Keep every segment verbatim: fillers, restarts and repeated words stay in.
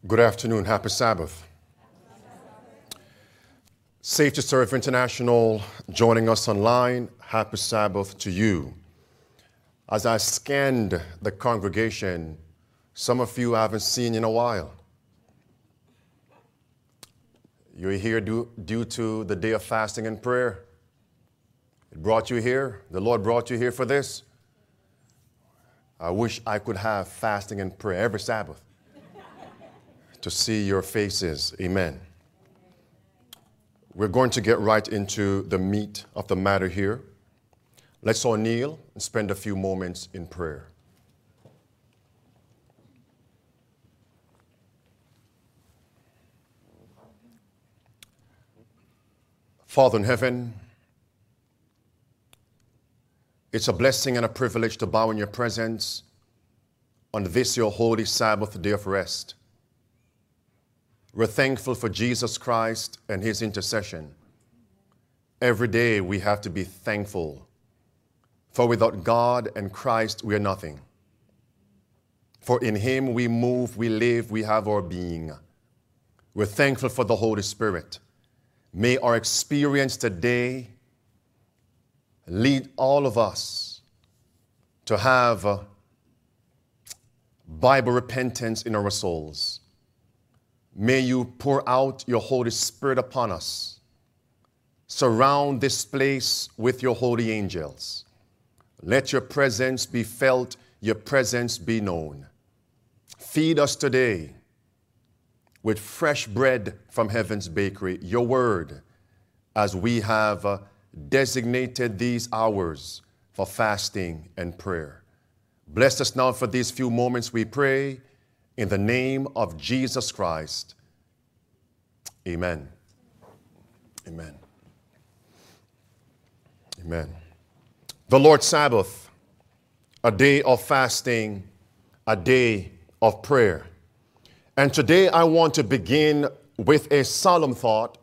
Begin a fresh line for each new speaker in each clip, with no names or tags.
Good afternoon. Happy Sabbath. Safe to Serve International joining us online. Happy Sabbath to you. As I scanned the congregation, some of you I haven't seen in a while. You're here due, due to the day of fasting and prayer. It brought you here. The Lord brought you here for this. I wish I could have fasting and prayer every Sabbath to see your faces. Amen. We're going to get right into the meat of the matter here. Let's all kneel and spend a few moments in prayer. Father in heaven, it's a blessing and a privilege to bow in your presence on this your holy Sabbath day of rest. We're thankful for Jesus Christ and his intercession. Every day we have to be thankful, for without God and Christ we are nothing. For in him we move, we live, we have our being. We're thankful for the Holy Spirit. May our experience today lead all of us to have uh, Bible repentance in our souls. May you pour out your Holy Spirit upon us. Surround this place with your holy angels. Let your presence be felt, your presence be known. Feed us today with fresh bread from heaven's bakery, your word, as we have uh, designated these hours for fasting and prayer. Bless us now for these few moments, we pray, in the name of Jesus Christ. Amen. Amen. Amen. The Lord's Sabbath, a day of fasting, a day of prayer. And today I want to begin with a solemn thought,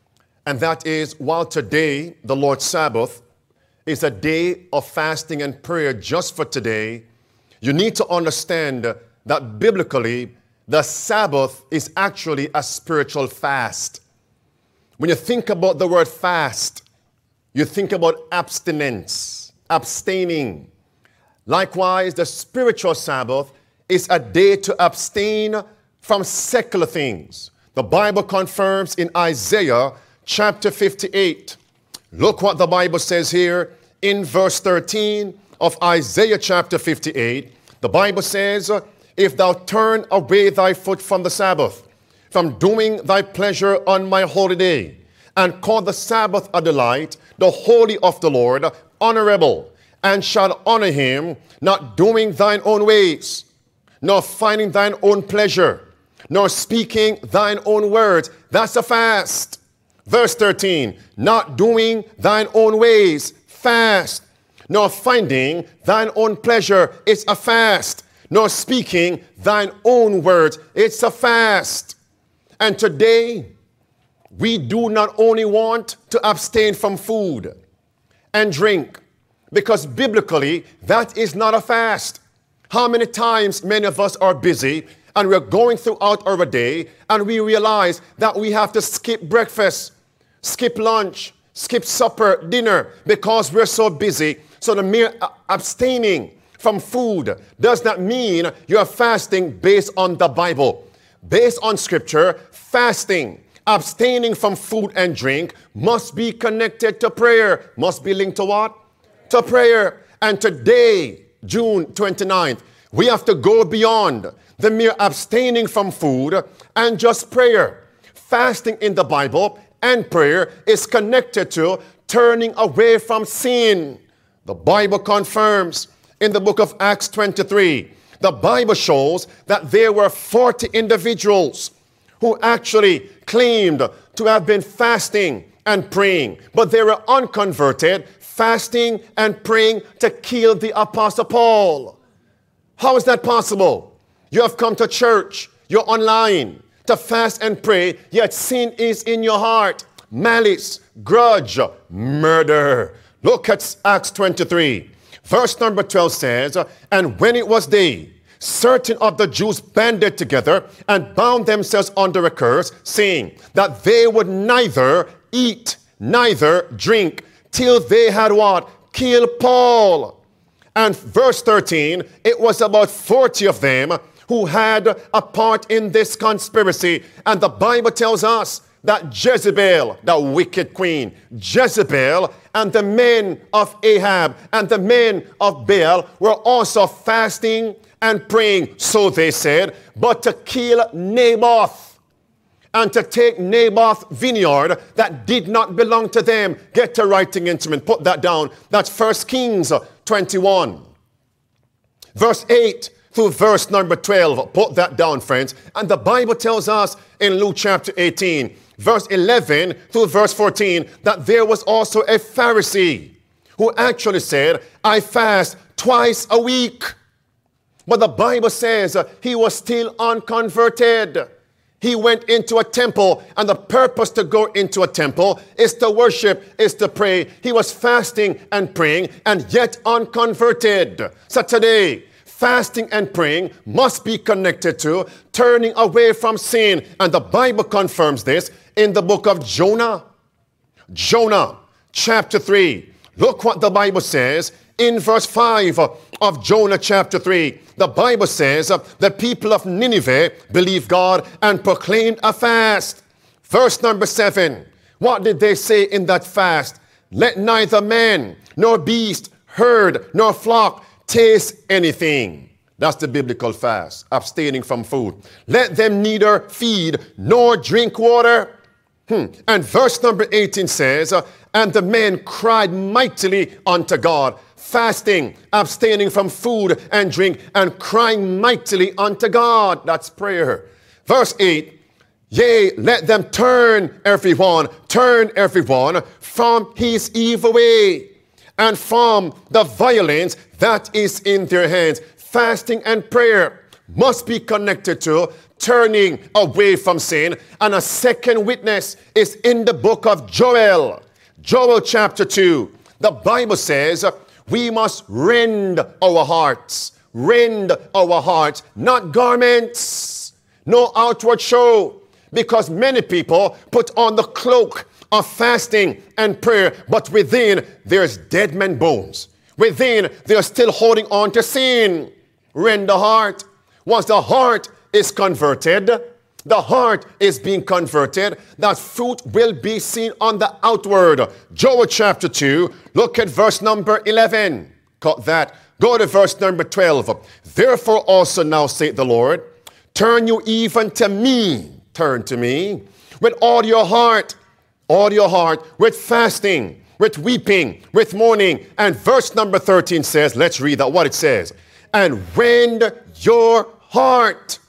and that is, while today, the Lord's Sabbath, is a day of fasting and prayer just for today, you need to understand that biblically, the Sabbath is actually a spiritual fast. When you think about the word fast, you think about abstinence, abstaining. Likewise, the spiritual Sabbath is a day to abstain from secular things. The Bible confirms in Isaiah chapter fifty-eight. Look what the Bible says here in verse thirteen of Isaiah chapter fifty-eight. The Bible says, if thou turn away thy foot from the Sabbath, from doing thy pleasure on my holy day, and call the Sabbath a delight, the holy of the Lord honorable, and shall honor him, not doing thine own ways, nor finding thine own pleasure, nor speaking thine own words. That's a fast. Verse thirteen, not doing thine own ways, fast, nor finding thine own pleasure, it's a fast, nor speaking thine own words, it's a fast. And today, we do not only want to abstain from food and drink, because biblically, that is not a fast. How many times many of us are busy and we're going throughout our day and we realize that we have to skip breakfast, skip lunch, skip supper, dinner, because we're so busy. So the mere abstaining from food does not mean you're fasting based on the Bible. Based on Scripture, fasting, abstaining from food and drink must be connected to prayer. Must be linked to what? To prayer. And today, June twenty-ninth, we have to go beyond the mere abstaining from food and just prayer. Fasting in the Bible and prayer is connected to turning away from sin. The Bible confirms in the book of Acts twenty-three, the Bible shows that there were forty individuals who actually claimed to have been fasting and praying, but they were unconverted, fasting and praying to kill the Apostle Paul. How is that possible? You have come to church, you're online to fast and pray, yet sin is in your heart. Malice, grudge, murder. Look at Acts twenty-three. Verse number twelve says, and when it was day, certain of the Jews banded together and bound themselves under a curse, saying that they would neither eat, neither drink, till they had what? Killed Paul. And verse thirteen, it was about forty of them who had a part in this conspiracy. And the Bible tells us that Jezebel, the wicked queen, Jezebel and the men of Ahab and the men of Baal were also fasting and praying, so they said, but to kill Naboth and to take Naboth's vineyard that did not belong to them. Get a writing instrument, put that down. That's First Kings twenty-one. Verse eight through verse number twelve. Put that down, friends. And the Bible tells us in Luke chapter eighteen, verse eleven through verse fourteen, that there was also a Pharisee who actually said, I fast twice a week. But the Bible says uh, he was still unconverted. He went into a temple, and the purpose to go into a temple is to worship, is to pray. He was fasting and praying, and yet unconverted. So today, fasting and praying must be connected to turning away from sin. And the Bible confirms this in the book of Jonah. Jonah, chapter three. Look what the Bible says in verse five of Jonah chapter three. The Bible says uh, the people of Nineveh believed God and proclaimed a fast. Verse number seven. What did they say in that fast? Let neither man, nor beast, herd, nor flock taste anything. That's the biblical fast, abstaining from food. Let them neither feed nor drink water. Hmm. And verse number eighteen says, uh, and the men cried mightily unto God, fasting, abstaining from food and drink, and crying mightily unto God. That's prayer. Verse eight, yea, let them turn everyone, turn everyone from his evil way, and from the violence that is in their hands. Fasting and prayer must be connected to turning away from sin. And a second witness is in the book of Joel. Joel chapter two. The Bible says we must rend our hearts. Rend our hearts, not garments, no outward show. Because many people put on the cloak of fasting and prayer, but within there's dead man bones. Within they're still holding on to sin. Rend the heart. Once the heart is converted, the heart is being converted, that fruit will be seen on the outward. Joel chapter two, look at verse number eleven. Cut that. Go to verse number twelve. Therefore also now saith the Lord, turn you even to me, turn to me, with all your heart, all your heart, with fasting, with weeping, with mourning. And verse number thirteen says, let's read that, what it says. And rend your heart.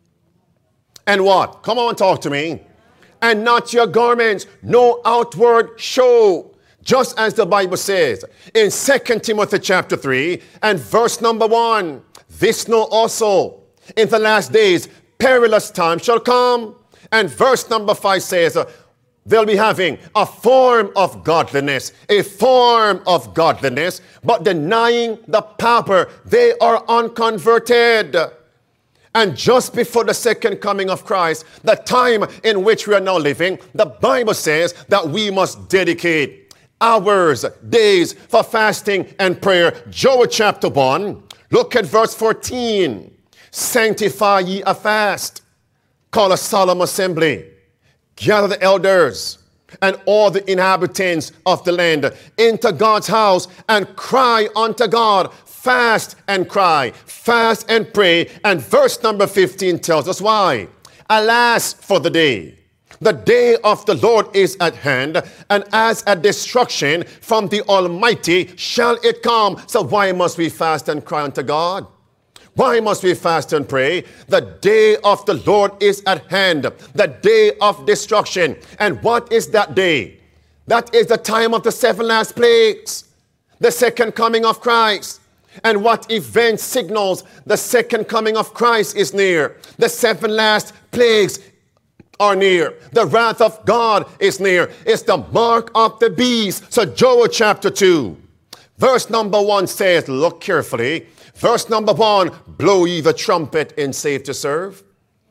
And what? Come on, talk to me. And not your garments, no outward show. Just as the Bible says in Second Timothy chapter three and verse number one. This know also, in the last days, perilous times shall come. And verse number five says, uh, they'll be having a form of godliness, a form of godliness, but denying the power. They are unconverted. And just before the second coming of Christ, the time in which we are now living, the Bible says that we must dedicate hours, days for fasting and prayer. Joel chapter one, look at verse fourteen. Sanctify ye a fast, call a solemn assembly, gather the elders and all the inhabitants of the land into God's house and cry unto God. Fast and cry, fast and pray. And verse number fifteen tells us why. Alas for the day. The day of the Lord is at hand, and as a destruction from the Almighty shall it come. So why must we fast and cry unto God? Why must we fast and pray? The day of the Lord is at hand, the day of destruction. And what is that day? That is the time of the seven last plagues, the second coming of Christ. And what event signals the second coming of Christ is near? The seven last plagues are near. The wrath of God is near. It's the mark of the beast. So Joel chapter two, verse number one says, look carefully, Verse number one, blow ye the trumpet in Save to Serve.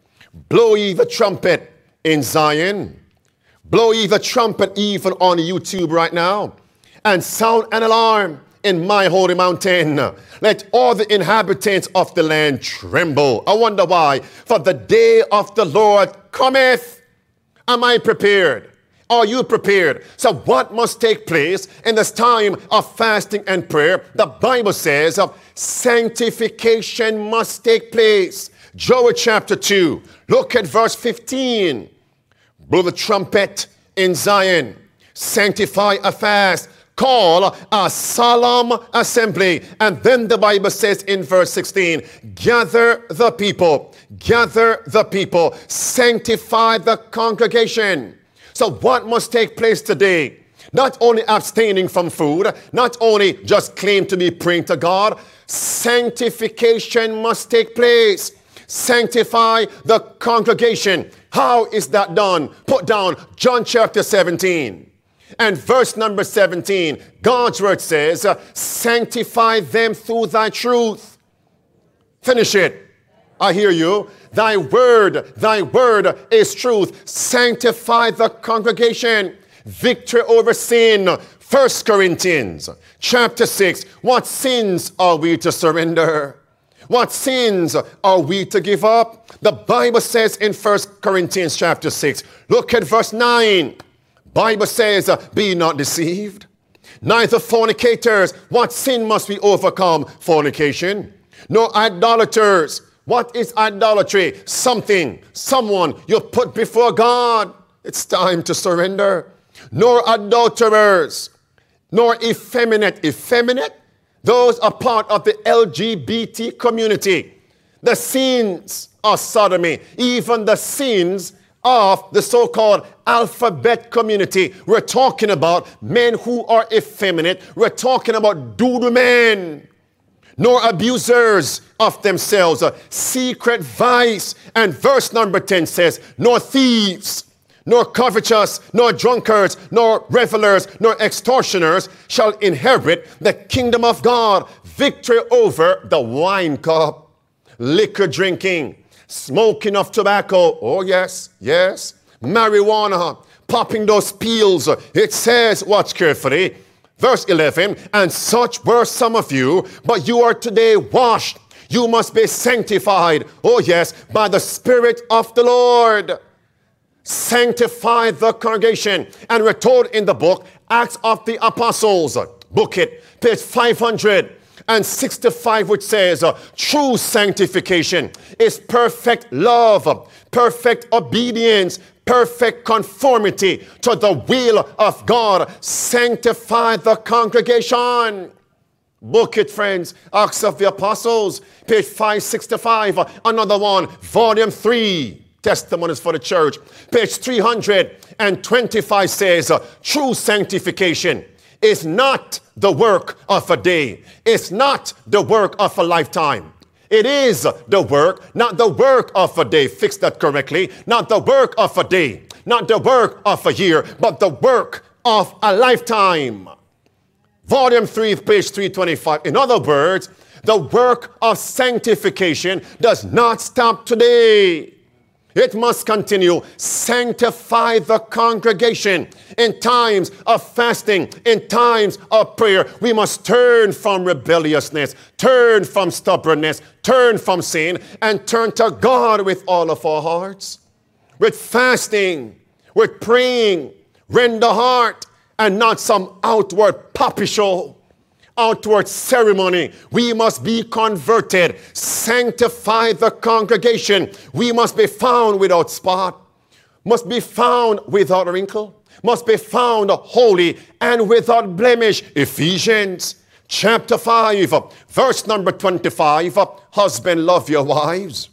Blow ye the trumpet in Zion. Blow ye the trumpet even on YouTube right now. And sound an alarm in my holy mountain. Let all the inhabitants of the land tremble. I wonder why. For the day of the Lord cometh. Am I prepared? Are you prepared? So what must take place in this time of fasting and prayer? The Bible says uh, sanctification must take place. Joel chapter two, look at verse fifteen. Blow the trumpet in Zion. Sanctify a fast. Call a solemn assembly. And then the Bible says in verse sixteen, gather the people. Gather the people. Sanctify the congregation. So what must take place today? Not only abstaining from food, not only just claim to be praying to God, sanctification must take place. Sanctify the congregation. How is that done? Put down John chapter seventeen and verse number seventeen. God's word says, sanctify them through thy truth. Finish it. I hear you. Thy word, thy word is truth. Sanctify the congregation. Victory over sin. First Corinthians chapter six. What sins are we to surrender? What sins are we to give up? The Bible says in First Corinthians chapter six, look at verse nine. Bible says, be not deceived. Neither fornicators. What sin must we overcome? Fornication. Nor idolaters. What is idolatry? Something, someone you put before God. It's time to surrender. Nor adulterers, nor effeminate. Effeminate? Those are part of the L G B T community. The sins of sodomy, even the sins of the so-called alphabet community. We're talking about men who are effeminate. We're talking about doodoo men. Nor abusers of themselves, a secret vice. And verse number ten says, nor thieves, nor covetous, nor drunkards, nor revelers, nor extortioners shall inherit the kingdom of God. Victory over the wine cup, liquor drinking, smoking of tobacco. Oh, yes, yes. Marijuana, popping those peels. It says, watch carefully. Verse eleven, and such were some of you, but you are today washed. You must be sanctified. Oh, yes, by the Spirit of the Lord. Sanctify the congregation. And we're told in the book, Acts of the Apostles, book it, page five hundred sixty-five, which says, uh, true sanctification is perfect love, perfect obedience, perfect conformity to the will of God. Sanctify the congregation. Book it, friends. Acts of the Apostles, page five sixty-five. Another one, volume three, Testimonies for the Church. Page three hundred twenty-five says, uh, true sanctification is not the work of a day. It's not the work of a lifetime. It is the work, not the work of a day. Fix that correctly. Not the work of a day, not the work of a year, but the work of a lifetime. Volume three, page three twenty-five. In other words, the work of sanctification does not stop today. It must continue. Sanctify the congregation. In times of fasting, in times of prayer, we must turn from rebelliousness, turn from stubbornness, turn from sin, and turn to God with all of our hearts. With fasting, with praying, rend the heart, and not some outward puppy show, outward ceremony. We must be converted. Sanctify the congregation. We must be found without spot, must be found without wrinkle, must be found holy and without blemish. Ephesians chapter five, verse number twenty-five. Husband, love your wives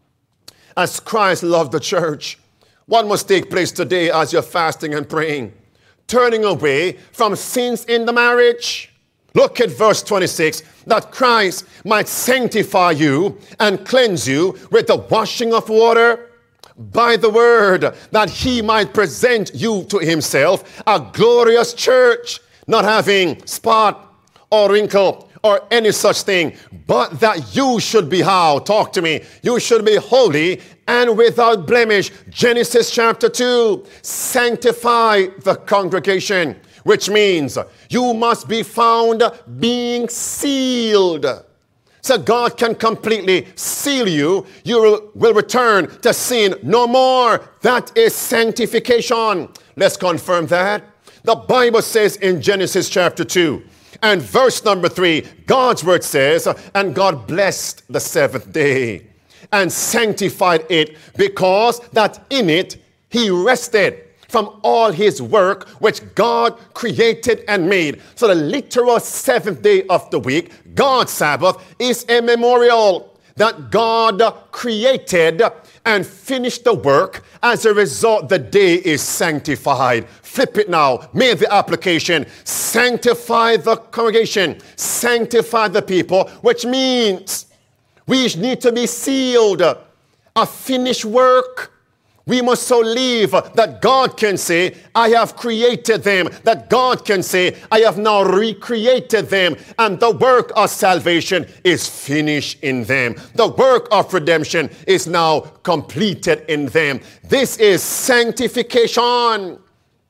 as Christ loved the church. What must take place today as you're fasting and praying? Turning away from sins in the marriage. Look at verse twenty-six, that Christ might sanctify you and cleanse you with the washing of water by the word, that he might present you to himself a glorious church, not having spot or wrinkle or any such thing, but that you should be how? Talk to me. You should be holy and without blemish. Genesis chapter two. Sanctify the congregation, which means you must be found being sealed. So God can completely seal you. You will, will return to sin no more. That is sanctification. Let's confirm that. The Bible says in Genesis chapter two and verse number three, God's word says, and God blessed the seventh day and sanctified it, because that in it he rested from all his work which God created and made. So the literal seventh day of the week, God's Sabbath, is a memorial that God created and finished the work. As a result, the day is sanctified. Flip it now. Make the application. Sanctify the congregation. Sanctify the people, which means we need to be sealed. A finished work. We must so live that God can say, I have created them. That God can say, I have now recreated them. And the work of salvation is finished in them. The work of redemption is now completed in them. This is sanctification.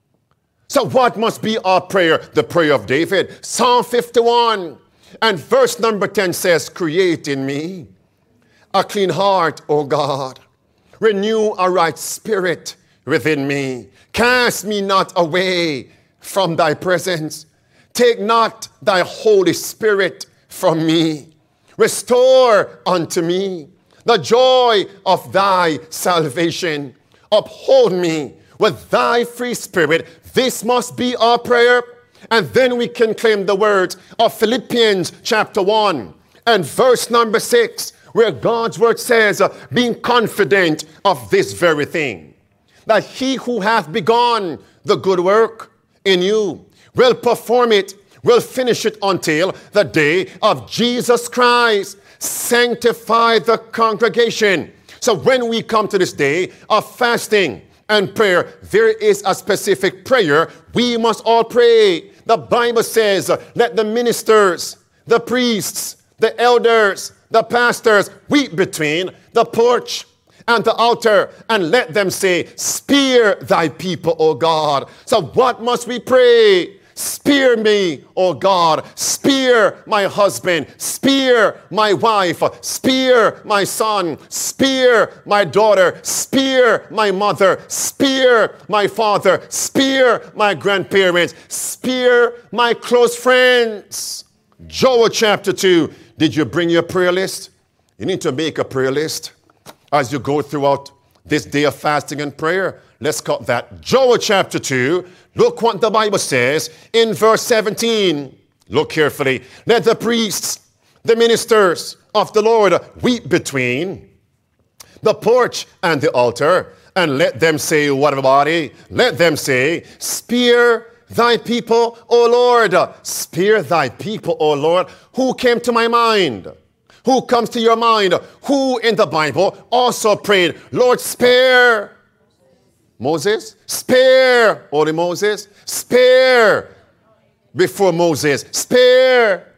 So what must be our prayer? The prayer of David. Psalm fifty-one and verse number ten says, create in me a clean heart, O God. Renew a right spirit within me. Cast me not away from thy presence. Take not thy Holy Spirit from me. Restore unto me the joy of thy salvation. Uphold me with thy free spirit. This must be our prayer. And then we can claim the words of Philippians chapter one and verse number six, where God's word says, uh, being confident of this very thing, that he who hath begun the good work in you will perform it, will finish it until the day of Jesus Christ. Sanctify the congregation. So when we come to this day of fasting and prayer, there is a specific prayer we must all pray. The Bible says, uh, let the ministers, the priests, the elders, the pastors weep between the porch and the altar, and let them say, spare thy people, O God. So what must we pray? Spare me, O God. Spare my husband. Spare my wife. Spare my son. Spare my daughter. Spare my mother. Spare my father. Spare my grandparents. Spare my close friends. Joel chapter two. Did you bring your prayer list? You need to make a prayer list as you go throughout this day of fasting and prayer. Let's cut that. Joel chapter two. Look what the Bible says in verse seventeen. Look carefully. Let the priests, the ministers of the Lord, weep between the porch and the altar, and let them say, what everybody? Let them say, spare thy people, O Lord. Spare thy people, O Lord. Who came to my mind? Who comes to your mind? Who in the Bible also prayed, Lord, spare? Moses? Spare. Only Moses? Spare. Before Moses. Spare.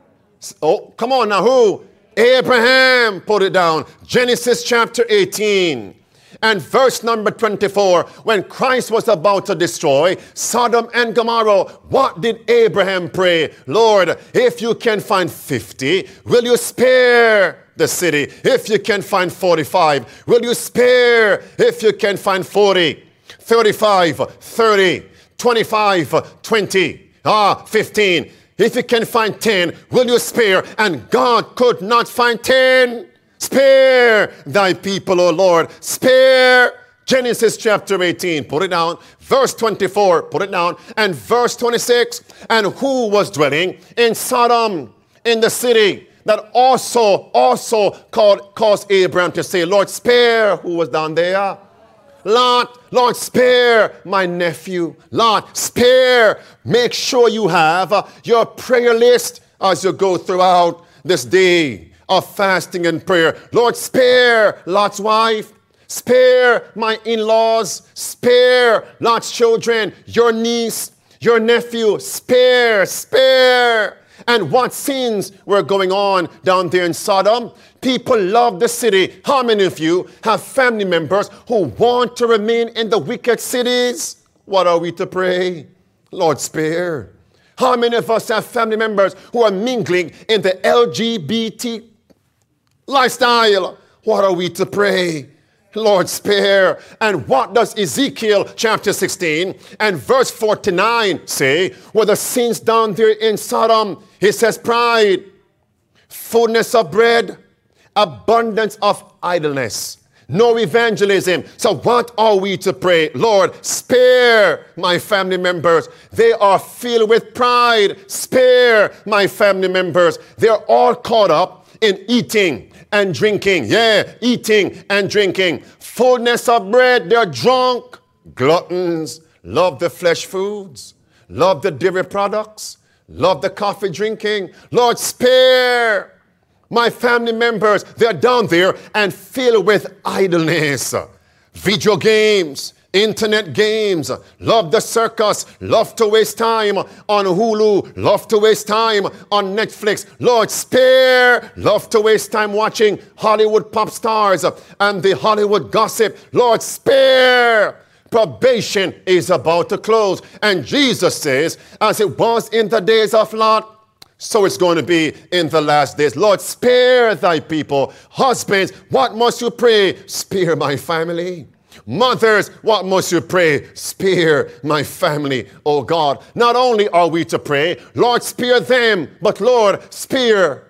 Oh, come on now. Who? Abraham. Put it down. Genesis chapter eighteen. And verse number twenty-four, when Christ was about to destroy Sodom and Gomorrah, what did Abraham pray? Lord, if you can find fifty, will you spare the city? If you can find forty-five, will you spare? If you can find forty, thirty-five, thirty, twenty-five, twenty, ah, fifteen. If you can find ten, will you spare? And God could not find ten. Spare thy people, O Lord. Spare. Genesis chapter eighteen. Put it down. Verse twenty-four. Put it down. And verse twenty-six. And who was dwelling in Sodom, in the city that also, also called, caused Abraham to say, Lord, spare. Who was down there? Lot. Lord, spare my nephew. Lot, spare. Make sure you have uh, your prayer list as you go throughout this day of fasting and prayer. Lord, spare Lot's wife. Spare my in-laws. Spare Lot's children. Your niece, your nephew. Spare, spare. And what sins were going on down there in Sodom? People love the city. How many of you have family members who want to remain in the wicked cities? What are we to pray? Lord, spare. How many of us have family members who are mingling in the L G B T lifestyle? What are we to pray? Lord, spare. And what does Ezekiel chapter sixteen and verse forty-nine say? Well, the sins down there in Sodom, he says pride, fullness of bread, abundance of idleness, no evangelism. So what are we to pray? Lord, spare my family members. They are filled with pride. Spare my family members. They're all caught up in eating and drinking. Yeah, eating and drinking. Fullness of bread. They're drunk. Gluttons. Love the flesh foods. Love the dairy products. Love the coffee drinking. Lord, spare my family members. They're down there and filled with idleness. Video games, internet games, love the circus, love to waste time on Hulu, love to waste time on Netflix. Lord, spare, love to waste time watching Hollywood pop stars and the Hollywood gossip. Lord, spare. Probation is about to close. And Jesus says, as it was in the days of Lot, so it's going to be in the last days. Lord, spare thy people. Husbands, what must you pray? Spare my family. Mothers, what must you pray? Spare my family, oh God. Not only are we to pray, Lord, spare them, but Lord, spare.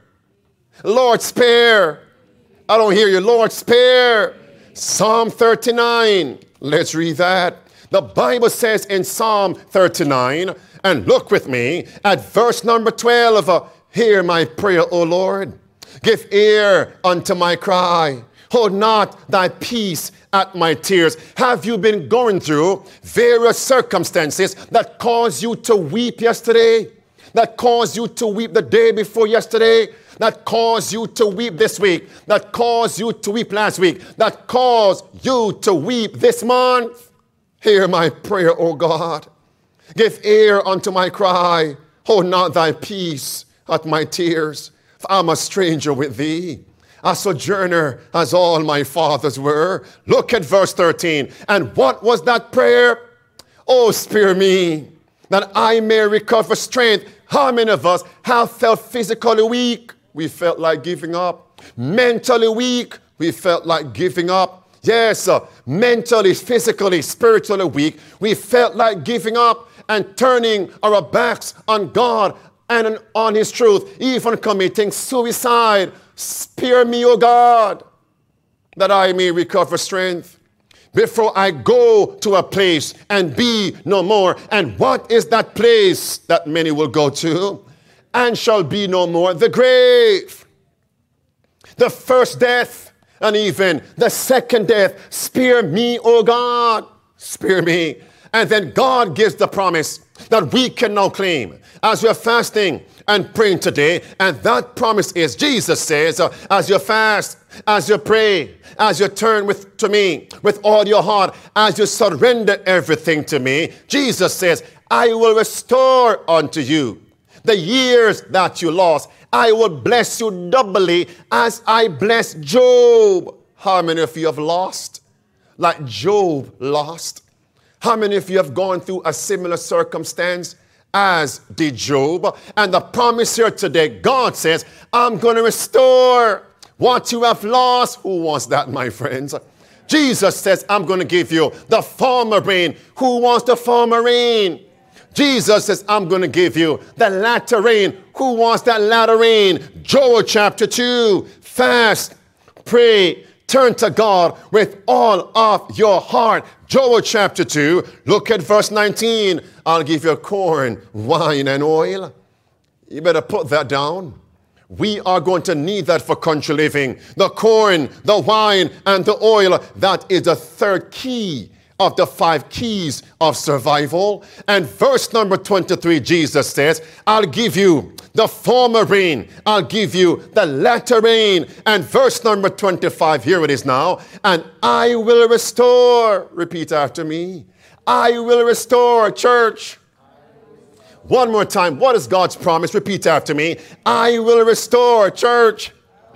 Lord, spare. I don't hear you. Lord, spare. Psalm thirty-nine. Let's read that. The Bible says in Psalm thirty-nine, and look with me at verse number twelve. Uh, Hear my prayer, O Lord. Give ear unto my cry. Hold not thy peace at my tears. Have you been going through various circumstances that caused you to weep yesterday? That caused you to weep the day before yesterday? That caused you to weep this week? That caused you to weep last week? That caused you to weep this month? Hear my prayer, O God. Give ear unto my cry. Hold not thy peace at my tears. For I'm a stranger with thee, a sojourner as all my fathers were. Look at verse thirteen. And what was that prayer? Oh, spare me, that I may recover strength. How many of us have felt physically weak? We felt like giving up. Mentally weak. We felt like giving up. Yes, uh, mentally, physically, spiritually weak. We felt like giving up and turning our backs on God and on his truth, even committing suicide. Spare me, O God, that I may recover strength before I go to a place and be no more. And what is that place that many will go to and shall be no more? The grave, the first death, and even the second death. Spare me, O God, spare me. And then God gives the promise that we can now claim as we're fasting and praying today. And that promise is, Jesus says, uh, as you fast, as you pray, as you turn with, to me with all your heart, as you surrender everything to me, Jesus says, I will restore unto you the years that you lost. I will bless you doubly as I blessed Job. How many of you have lost like Job lost? How many of you have gone through a similar circumstance as did Job? And the promise here today, God says, I'm going to restore what you have lost. Who wants that, my friends? Jesus says, I'm going to give you the former rain. Who wants the former rain? Jesus says, I'm going to give you the latter rain. Who wants that latter rain? Joel chapter two. Fast, pray, turn to God with all of your heart. Joel chapter two, look at verse nineteen. I'll give you corn, wine, and oil. You better put that down. We are going to need that for country living. The corn, the wine, and the oil. That is the third key of the five keys of survival. And verse number twenty-three, Jesus says, I'll give you the former rain. I'll give you the latter rain. And verse number twenty-five, here it is now. And I will restore. Repeat after me. I will restore, church, One more time. What is God's promise? Repeat after me. I will restore, church.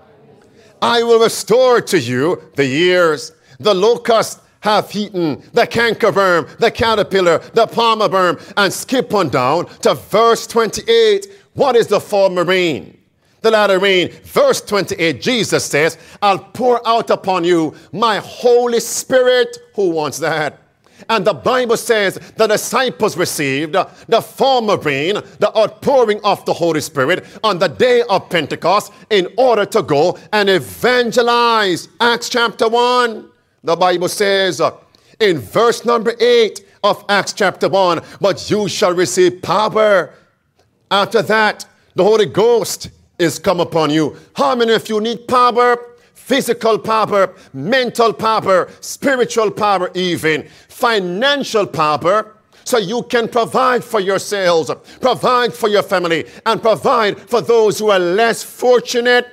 I will restore to you the years the locust have eaten, the cankerworm, the caterpillar, the palmer worm, and skip on down to verse twenty-eight. What is the former rain? The latter rain. Verse twenty-eight, Jesus says, I'll pour out upon you my Holy Spirit. Who wants that? And the Bible says the disciples received the former rain, the outpouring of the Holy Spirit on the day of Pentecost in order to go and evangelize. Acts chapter one. The Bible says uh, in verse number eight of Acts chapter one, but you shall receive power. After that, the Holy Ghost is come upon you. How many of you need power? Physical power, mental power, spiritual power even, financial power, so you can provide for yourselves, provide for your family, and provide for those who are less fortunate.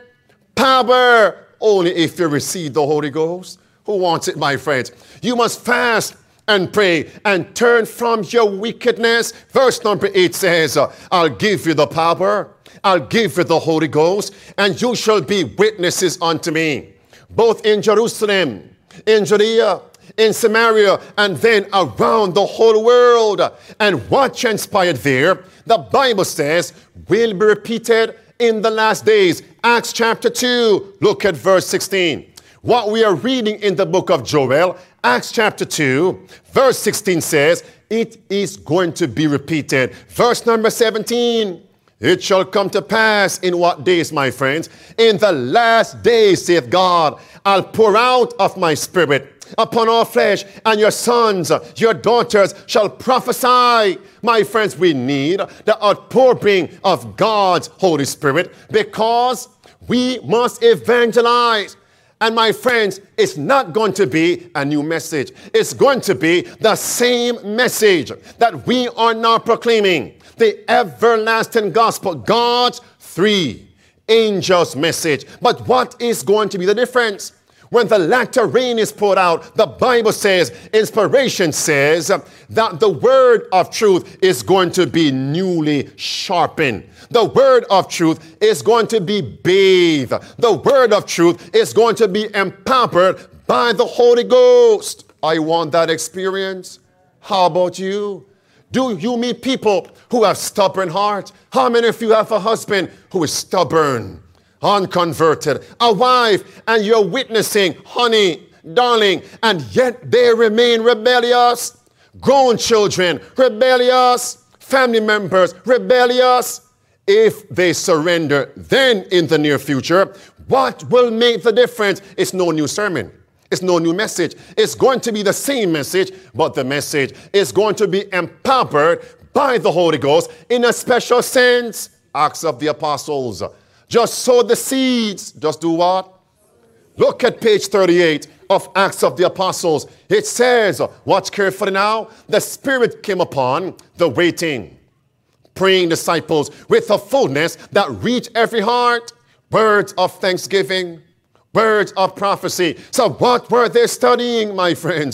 Power only if you receive the Holy Ghost. Who wants it, my friends? You must fast and pray and turn from your wickedness. Verse number eight says, I'll give you the power. I'll give you the Holy Ghost, and you shall be witnesses unto me, both in Jerusalem, in Judea, in Samaria, and then around the whole world. And what transpired there, the Bible says, will be repeated in the last days. Acts chapter two, look at verse sixteen. What we are reading in the book of Joel, Acts chapter two, verse sixteen says, it is going to be repeated. Verse number seventeen, it shall come to pass in what days, my friends? In the last days, saith God, I'll pour out of my spirit upon all flesh, and your sons, your daughters shall prophesy. My friends, we need the outpouring of God's Holy Spirit because we must evangelize. And my friends, it's not going to be a new message. It's going to be the same message that we are now proclaiming. The everlasting gospel, God's three angels' message. But what is going to be the difference? When the latter rain is poured out, the Bible says, inspiration says that the word of truth is going to be newly sharpened. The word of truth is going to be bathed. The word of truth is going to be empowered by the Holy Ghost. I want that experience. How about you? Do you meet people who have stubborn hearts? How many of you have a husband who is stubborn, unconverted, a wife, and you're witnessing, honey, darling, and yet they remain rebellious? Grown children, rebellious. Family members, rebellious. If they surrender, then in the near future, what will make the difference? It's no new sermon. It's no new message. It's going to be the same message, but the message is going to be empowered by the Holy Ghost in a special sense. Acts of the Apostles. Just sow the seeds. Just do what? Look at page thirty-eight of Acts of the Apostles. It says, watch carefully now. The Spirit came upon the waiting, praying disciples with a fullness that reached every heart. Words of thanksgiving, words of prophecy. So what were they studying, my friends?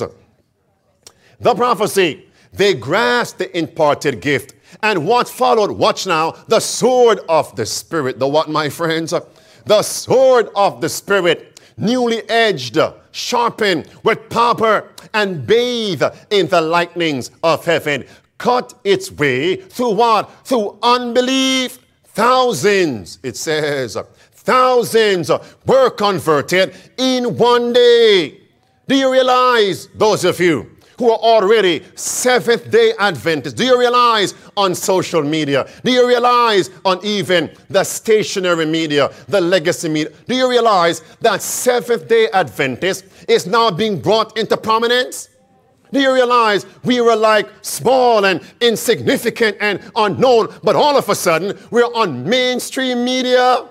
The prophecy. They grasped the imparted gift. And what followed? Watch now. The sword of the Spirit. The what, my friends? The sword of the Spirit. Newly edged, sharpened with power, and bathed in the lightnings of heaven. Cut its way through what? Through unbelief. Thousands, it says, thousands were converted in one day. Do you realize, those of you who are already Seventh-day Adventists, do you realize on social media, do you realize on even the stationary media, the legacy media, do you realize that Seventh-day Adventist is now being brought into prominence? Do you realize we were like small and insignificant and unknown, but all of a sudden we're on mainstream media?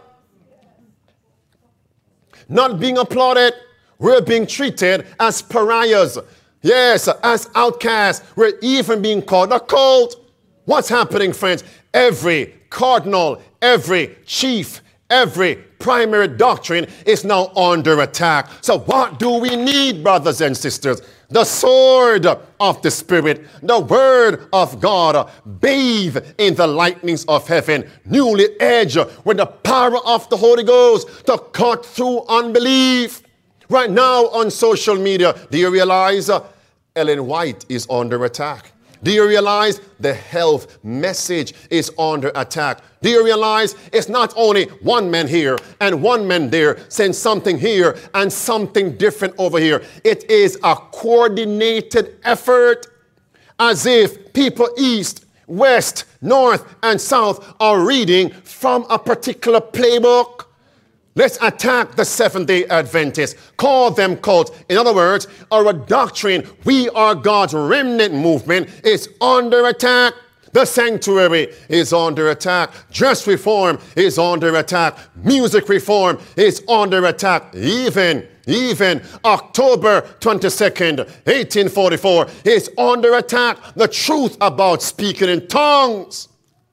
Not being applauded, we're being treated as pariahs. Yes, as outcasts, we're even being called a cult. What's happening, friends? Every cardinal, every chief, every primary doctrine is now under attack. So what do we need, brothers and sisters? the sword of the Spirit, the word of God, bathe in the lightnings of heaven, newly edged with the power of the Holy Ghost to cut through unbelief. Right now on social media, do you realize uh, Ellen White is under attack? Do you realize the health message is under attack? Do you realize it's not only one man here and one man there saying something here and something different over here? It is a coordinated effort, as if people east, west, north, and south are reading from a particular playbook. Let's attack the Seventh-day Adventists. Call them cults. In other words, our doctrine, we are God's remnant movement, is under attack. The sanctuary is under attack. Dress reform is under attack. Music reform is under attack. Even, even October twenty-second, eighteen forty-four is under attack. The truth about speaking in tongues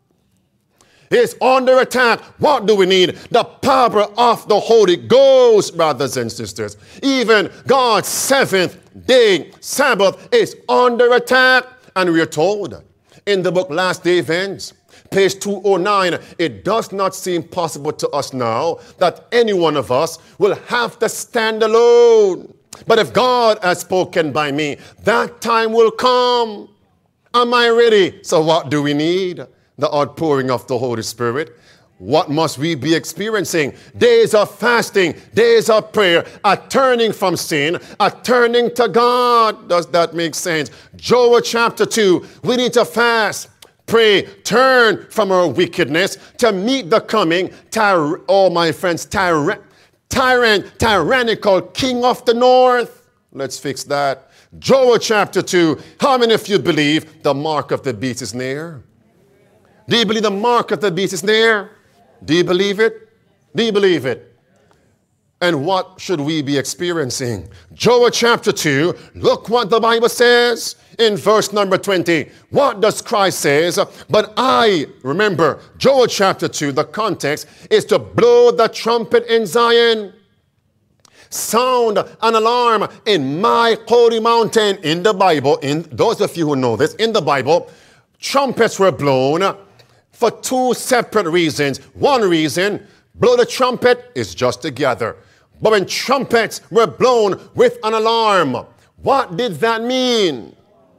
is under attack. What do we need? The power of the Holy Ghost, brothers and sisters. Even God's seventh day Sabbath is under attack. And we are told in the book Last Day Events, page two oh nine, it does not seem possible to us now that any one of us will have to stand alone. But if God has spoken by me, that time will come. Am I ready? So what do we need? The outpouring of the Holy Spirit. What must we be experiencing? Days of fasting, days of prayer, a turning from sin, a turning to God. Does that make sense? Joel chapter two, we need to fast, pray, turn from our wickedness to meet the coming, tyr- oh my friends, tyr- tyrant, tyrannical king of the north. Let's fix that. Joel chapter two, how many of you believe the mark of the beast is near? Do you believe the mark of the beast is near? Do you believe it? Do you believe it? And what should we be experiencing? Joel chapter two, look what the Bible says in verse number twenty. What does Christ say? But I, remember, Joel chapter two, the context is to blow the trumpet in Zion. Sound an alarm in my holy mountain. In the Bible, in those of you who know this, in the Bible, trumpets were blown for two separate reasons. One reason, blow the trumpet is just to gather. But when trumpets were blown with an alarm, what did that mean?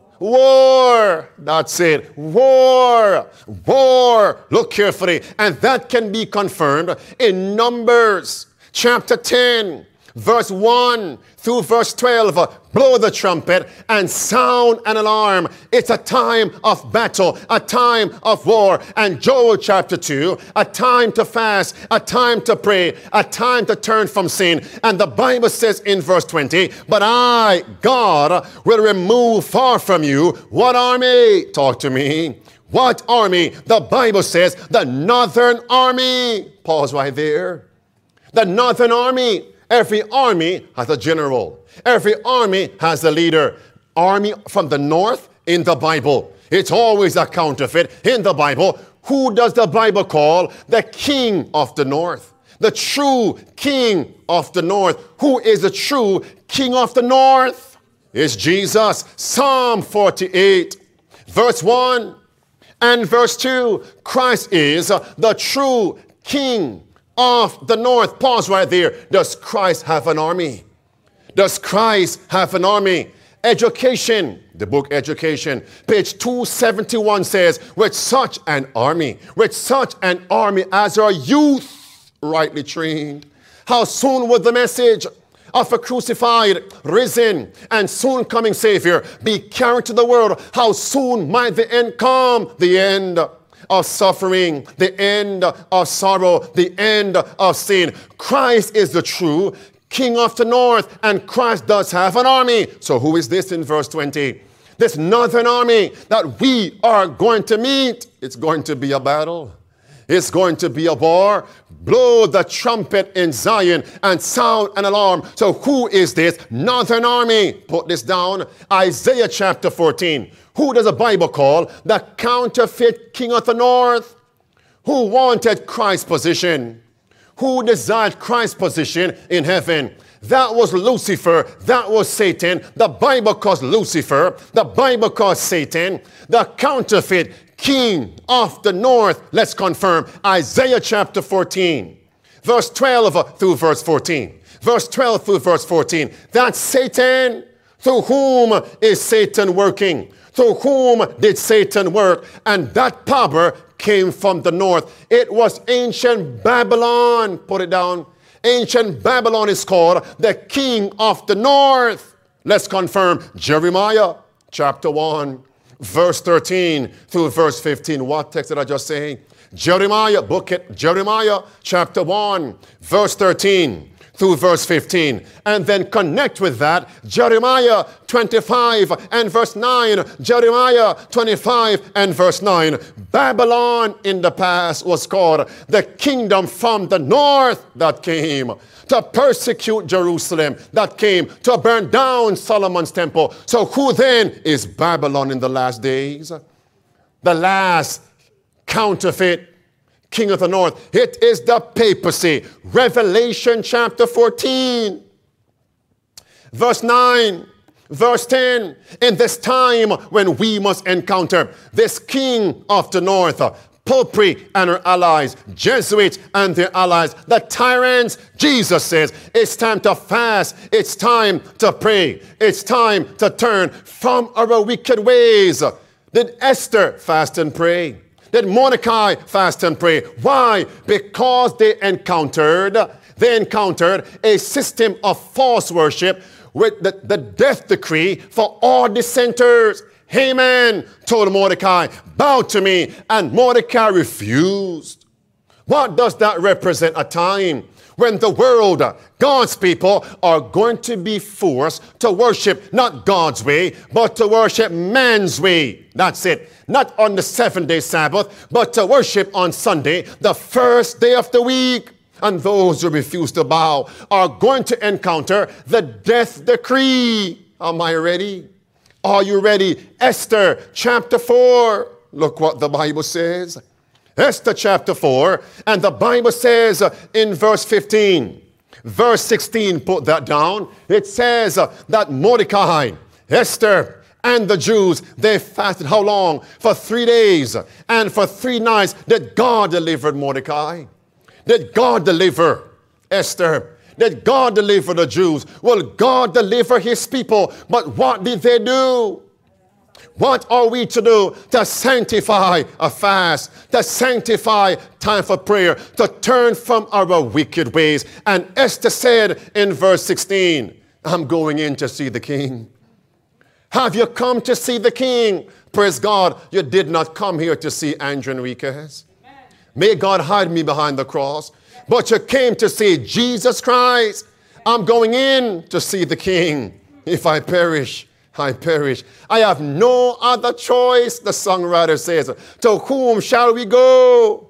War. That's it. War. War. Look carefully. And that can be confirmed in Numbers chapter ten. Verse one through verse twelve, blow the trumpet and sound an alarm. It's a time of battle, a time of war. And Joel chapter two, a time to fast, a time to pray, a time to turn from sin. And the Bible says in verse twenty, but I, God, will remove far from you what army? Talk to me. What army? The Bible says the northern army. Pause right there. The northern army. Every army has a general. Every army has a leader. Army from the north in the Bible. It's always a counterfeit in the Bible. Who does the Bible call the king of the north? The true king of the north. Who is the true king of the north? It's Jesus. Psalm forty-eight, verse one and verse two. Christ is the true king of the north. Pause right there. Does Christ have an army? Does Christ have an army? Education, the book Education, page two seventy-one says, with such an army, with such an army as our youth rightly trained, how soon will the message of a crucified, risen, and soon coming Savior be carried to the world? How soon might the end come? The end of suffering, the end of sorrow, the end of sin. Christ is the true king of the north, and Christ does have an army. So who is this in verse twenty? This northern army that we are going to meet. It's going to be a battle. It's going to be a war. Blow the trumpet in Zion and sound an alarm. So who is this northern army? Put this down. Isaiah chapter fourteen. Who does the Bible call the counterfeit king of the north? Who wanted Christ's position? Who desired Christ's position in heaven? That was Lucifer. That was Satan. The Bible calls Lucifer. The Bible calls Satan the counterfeit king of the north. Let's confirm Isaiah chapter fourteen, verse twelve through verse fourteen. Verse twelve through verse fourteen. That's Satan. Through whom is Satan working? Through whom did Satan work? And that power came from the north. It was ancient Babylon. Put it down. Ancient Babylon is called the king of the north. Let's confirm Jeremiah chapter one, verse thirteen through verse fifteen. What text did I just say? Jeremiah, book it, Jeremiah chapter one, verse thirteen through verse fifteen. And then connect with that Jeremiah twenty-five and verse nine. Jeremiah twenty-five and verse nine. Babylon in the past was called the kingdom from the north that came to persecute Jerusalem, that came to burn down Solomon's temple. So who then is Babylon in the last days? The last counterfeit king of the north. It is the papacy. Revelation chapter fourteen, verse nine, verse ten. In this time when we must encounter this king of the north, Popery and her allies, Jesuits and their allies, the tyrants, Jesus says, it's time to fast. It's time to pray. It's time to turn from our wicked ways. Did Esther fast and pray? Did Mordecai fast and pray? Why? Because they encountered, they encountered a system of false worship with the, the death decree for all dissenters. Haman told Mordecai, bow to me, and Mordecai refused. What does that represent? A time when the world, God's people, are going to be forced to worship not God's way, but to worship man's way. That's it. Not on the seven-day Sabbath, but to worship on Sunday, the first day of the week. And those who refuse to bow are going to encounter the death decree. Am I ready? Are you ready? Esther chapter four. Look what the Bible says. Esther chapter four. And the Bible says in verse fifteen, verse sixteen, put that down. It says that Mordecai, Esther, and the Jews, they fasted how long? For three days. And for three nights that God delivered Mordecai. Did God deliver Esther? Did God deliver the Jews? Well, God deliver his people. But what did they do? What are we to do? To sanctify a fast, to sanctify time for prayer, to turn from our wicked ways. And Esther said in verse sixteen, I'm going in to see the king. Have you come to see the king? Praise God, you did not come here to see Andrew Enriquez. Amen. May God hide me behind the cross. But you came to see Jesus Christ. I'm going in to see the king. If I perish, I perish. I have no other choice, the songwriter says. To whom shall we go?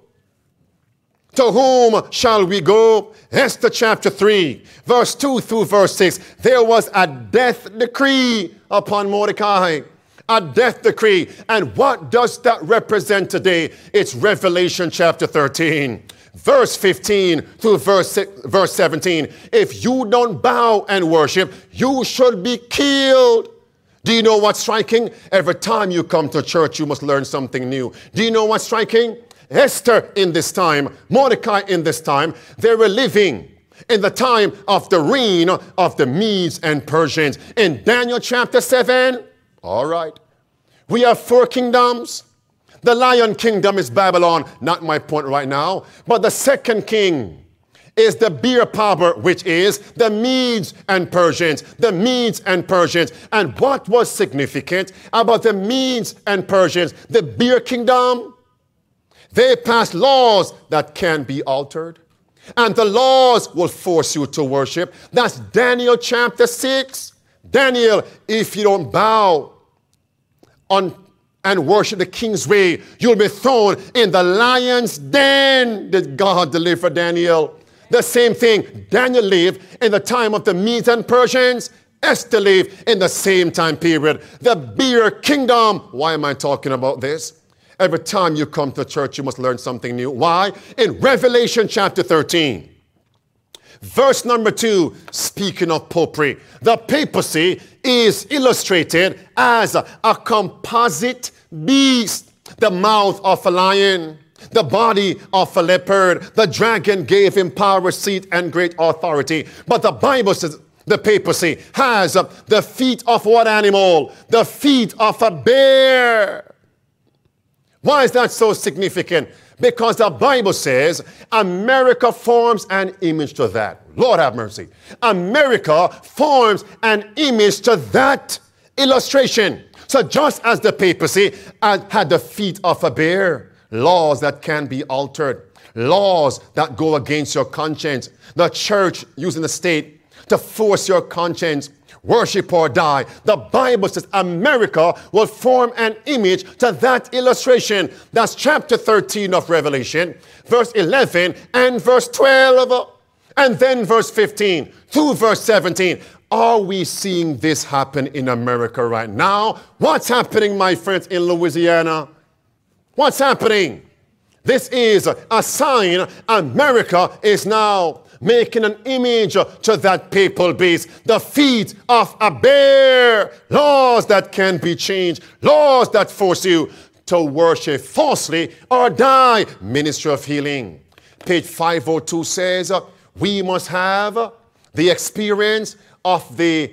To whom shall we go? Esther chapter three, verse two through verse six. There was a death decree upon Mordecai. A death decree. And what does that represent today? It's Revelation chapter thirteen. Verse fifteen through verse, verse seventeen. If you don't bow and worship, you should be killed. Do you know what's striking? Every time you come to church, you must learn something new. Do you know what's striking? Esther in this time, Mordecai in this time, they were living in the time of the reign of the Medes and Persians. In Daniel chapter seven, all right, we have four kingdoms. The lion kingdom is Babylon, not my point right now. But the second king is the beer power, which is the Medes and Persians. The Medes and Persians. And what was significant about the Medes and Persians? The beer kingdom, they passed laws that can be altered. And the laws will force you to worship. That's Daniel chapter six. Daniel, if you don't bow on and worship the king's way, you'll be thrown in the lion's den. Did God deliver Daniel? The same thing. Daniel lived in the time of the Medes and Persians. Esther lived in the same time period. The beer kingdom. Why am I talking about this? Every time you come to church, you must learn something new. Why? In Revelation chapter thirteen, Verse number two, speaking of popery, the papacy is illustrated as a, a composite beast, the mouth of a lion, the body of a leopard. The dragon gave him power, seat, and great authority. But the Bible says the papacy has uh, the feet of what animal? The feet of a bear. Why is that so significant? Because the Bible says America forms an image to that. Lord have mercy. America forms an image to that illustration. So just as the papacy had the feet of a bear, laws that can be altered, laws that go against your conscience, the church using the state to force your conscience, worship or die. The Bible says America will form an image to that illustration. That's chapter thirteen of Revelation, verse eleven and verse twelve, and then verse fifteen through verse seventeen. Are we seeing this happen in America right now? What's happening, my friends, in Louisiana? What's happening? This is a sign America is now making an image to that papal beast, the feet of a bear. Laws that can be changed, laws that force you to worship falsely or die. Ministry of Healing. Page five oh two says, we must have the experience of the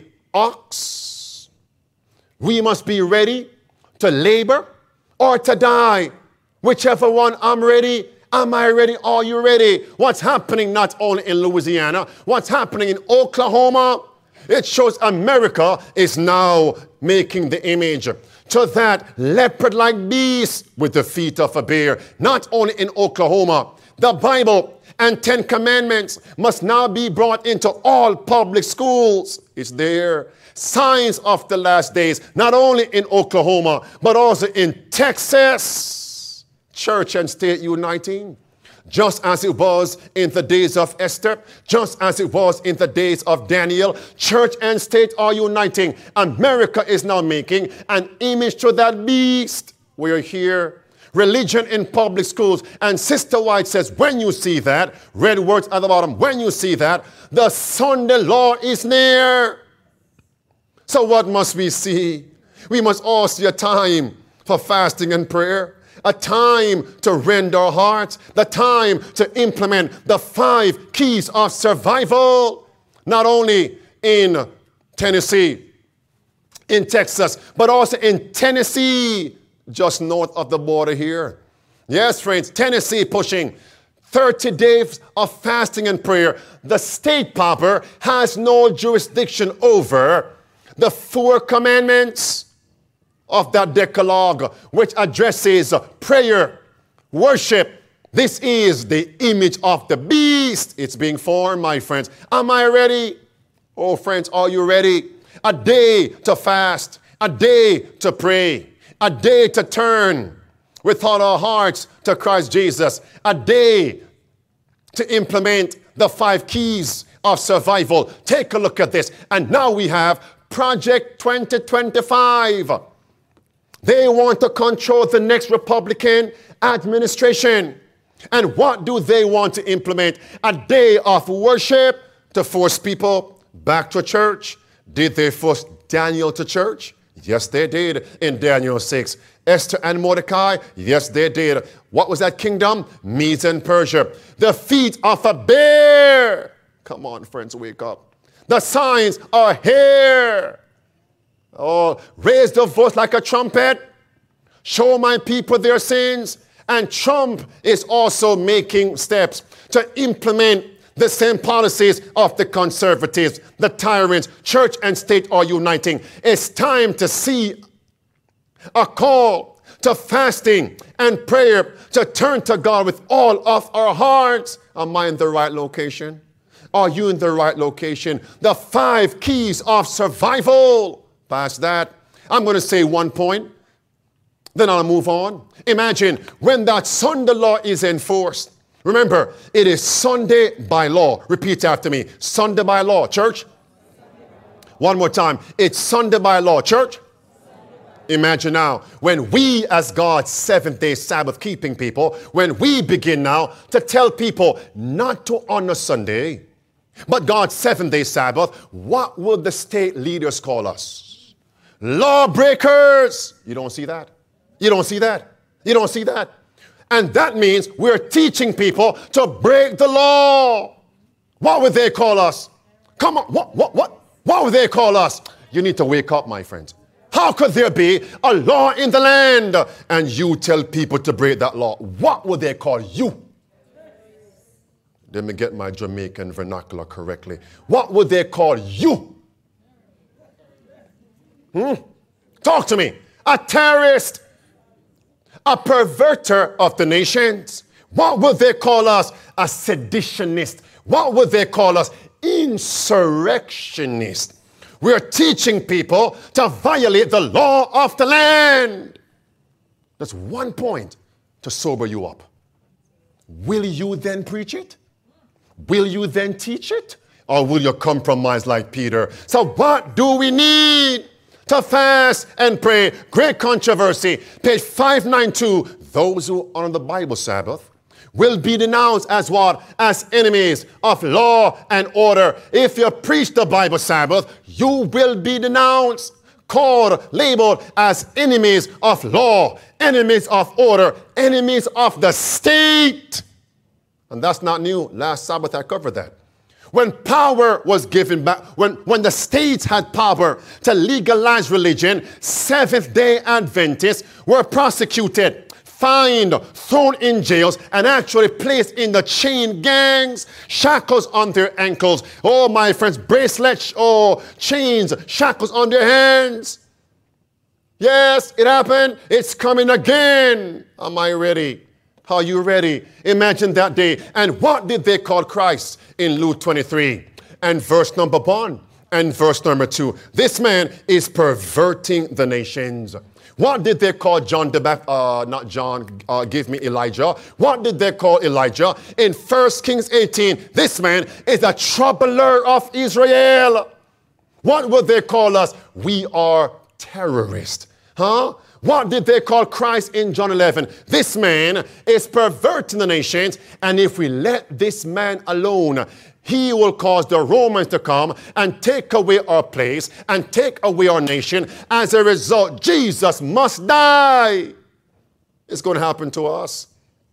ox. We must be ready to labor or to die. Whichever one, I'm ready. Am I ready? Are you ready? What's happening not only in Louisiana, what's happening in Oklahoma? It shows America is now making the image to that leopard-like beast with the feet of a bear. Not only in Oklahoma, the Bible and Ten Commandments must now be brought into all public schools. It's there. Signs of the last days, not only in Oklahoma, but also in Texas. Church and state uniting. Just as it was in the days of Esther, just as it was in the days of Daniel, church and state are uniting. America is now making an image to that beast. We're here. Religion in public schools. And Sister White says, when you see that, red words at the bottom, when you see that, the Sunday law is near. So what must we see? We must all see a time for fasting and prayer, a time to rend our hearts, the time to implement the five keys of survival, not only in Tennessee, in Texas, but also in Tennessee, just north of the border here. Yes, friends, Tennessee pushing thirty days of fasting and prayer. The state pauper has no jurisdiction over the four commandments of that Decalogue, which addresses prayer, worship. This is the image of the beast. It's being formed, my friends. Am I ready? Oh, friends, are you ready? A day to fast, a day to pray, a day to turn with all our hearts to Christ Jesus, a day to implement the five keys of survival. Take a look at this. And now we have Project twenty twenty-five. They want to control the next Republican administration. And what do they want to implement? A day of worship to force people back to church. Did they force Daniel to church? Yes, they did in Daniel six. Esther and Mordecai? Yes, they did. What was that kingdom? Medes and Persia. The feet of a bear. Come on, friends, wake up. The signs are here. Oh, raise the voice like a trumpet. Show my people their sins. And Trump is also making steps to implement the same policies of the conservatives, the tyrants. Church and state are uniting. It's time to see a call to fasting and prayer, to turn to God with all of our hearts. Am I in the right location? Are you in the right location? The five keys of survival. Past that, I'm going to say one point, then I'll move on. Imagine when that Sunday law is enforced. Remember, it is Sunday by law. Repeat after me. Sunday by law, church. One more time. It's Sunday by law, church. Imagine now, when we as God's seventh-day Sabbath-keeping people, when we begin now to tell people not to honor Sunday, but God's seventh-day Sabbath, what would the state leaders call us? Lawbreakers. You don't see that? You don't see that? You don't see that? And that means we're teaching people to break the law. What would they call us? Come on, what, what, what? What would they call us? You need to wake up, my friends. How could there be a law in the land and you tell people to break that law? What would they call you? Let me get my Jamaican vernacular correctly. What would they call you? Hmm? Talk to me. A terrorist. A perverter of the nations. What would they call us? A seditionist. What would they call us? Insurrectionist. We're teaching people to violate the law of the land. That's one point to sober you up. Will you then preach it? Will you then teach it? Or will you compromise like Peter? So what do we need? To fast and pray. Great controversy. Page five ninety-two. Those who honor the Bible Sabbath will be denounced as what? As enemies of law and order. If you preach the Bible Sabbath, you will be denounced, called, labeled as enemies of law, enemies of order, enemies of the state. And that's not new. Last Sabbath I covered that. When power was given back, when, when the states had power to legalize religion, Seventh-day Adventists were prosecuted, fined, thrown in jails, and actually placed in the chain gangs, shackles on their ankles. Oh, my friends, bracelets, oh, chains, shackles on their hands. Yes, it happened. It's coming again. Am I ready? Are you ready? Imagine that day. And what did they call Christ in Luke twenty-three? And verse number one and verse number two. This man is perverting the nations. What did they call John the Baptist? Uh, not John, uh, give me Elijah. What did they call Elijah? In First Kings eighteen, this man is a troubler of Israel. What would they call us? We are terrorists. Huh? What did they call Christ in John eleven? This man is perverting the nations, and if we let this man alone, he will cause the Romans to come and take away our place and take away our nation. As a result, Jesus must die. It's going to happen to us.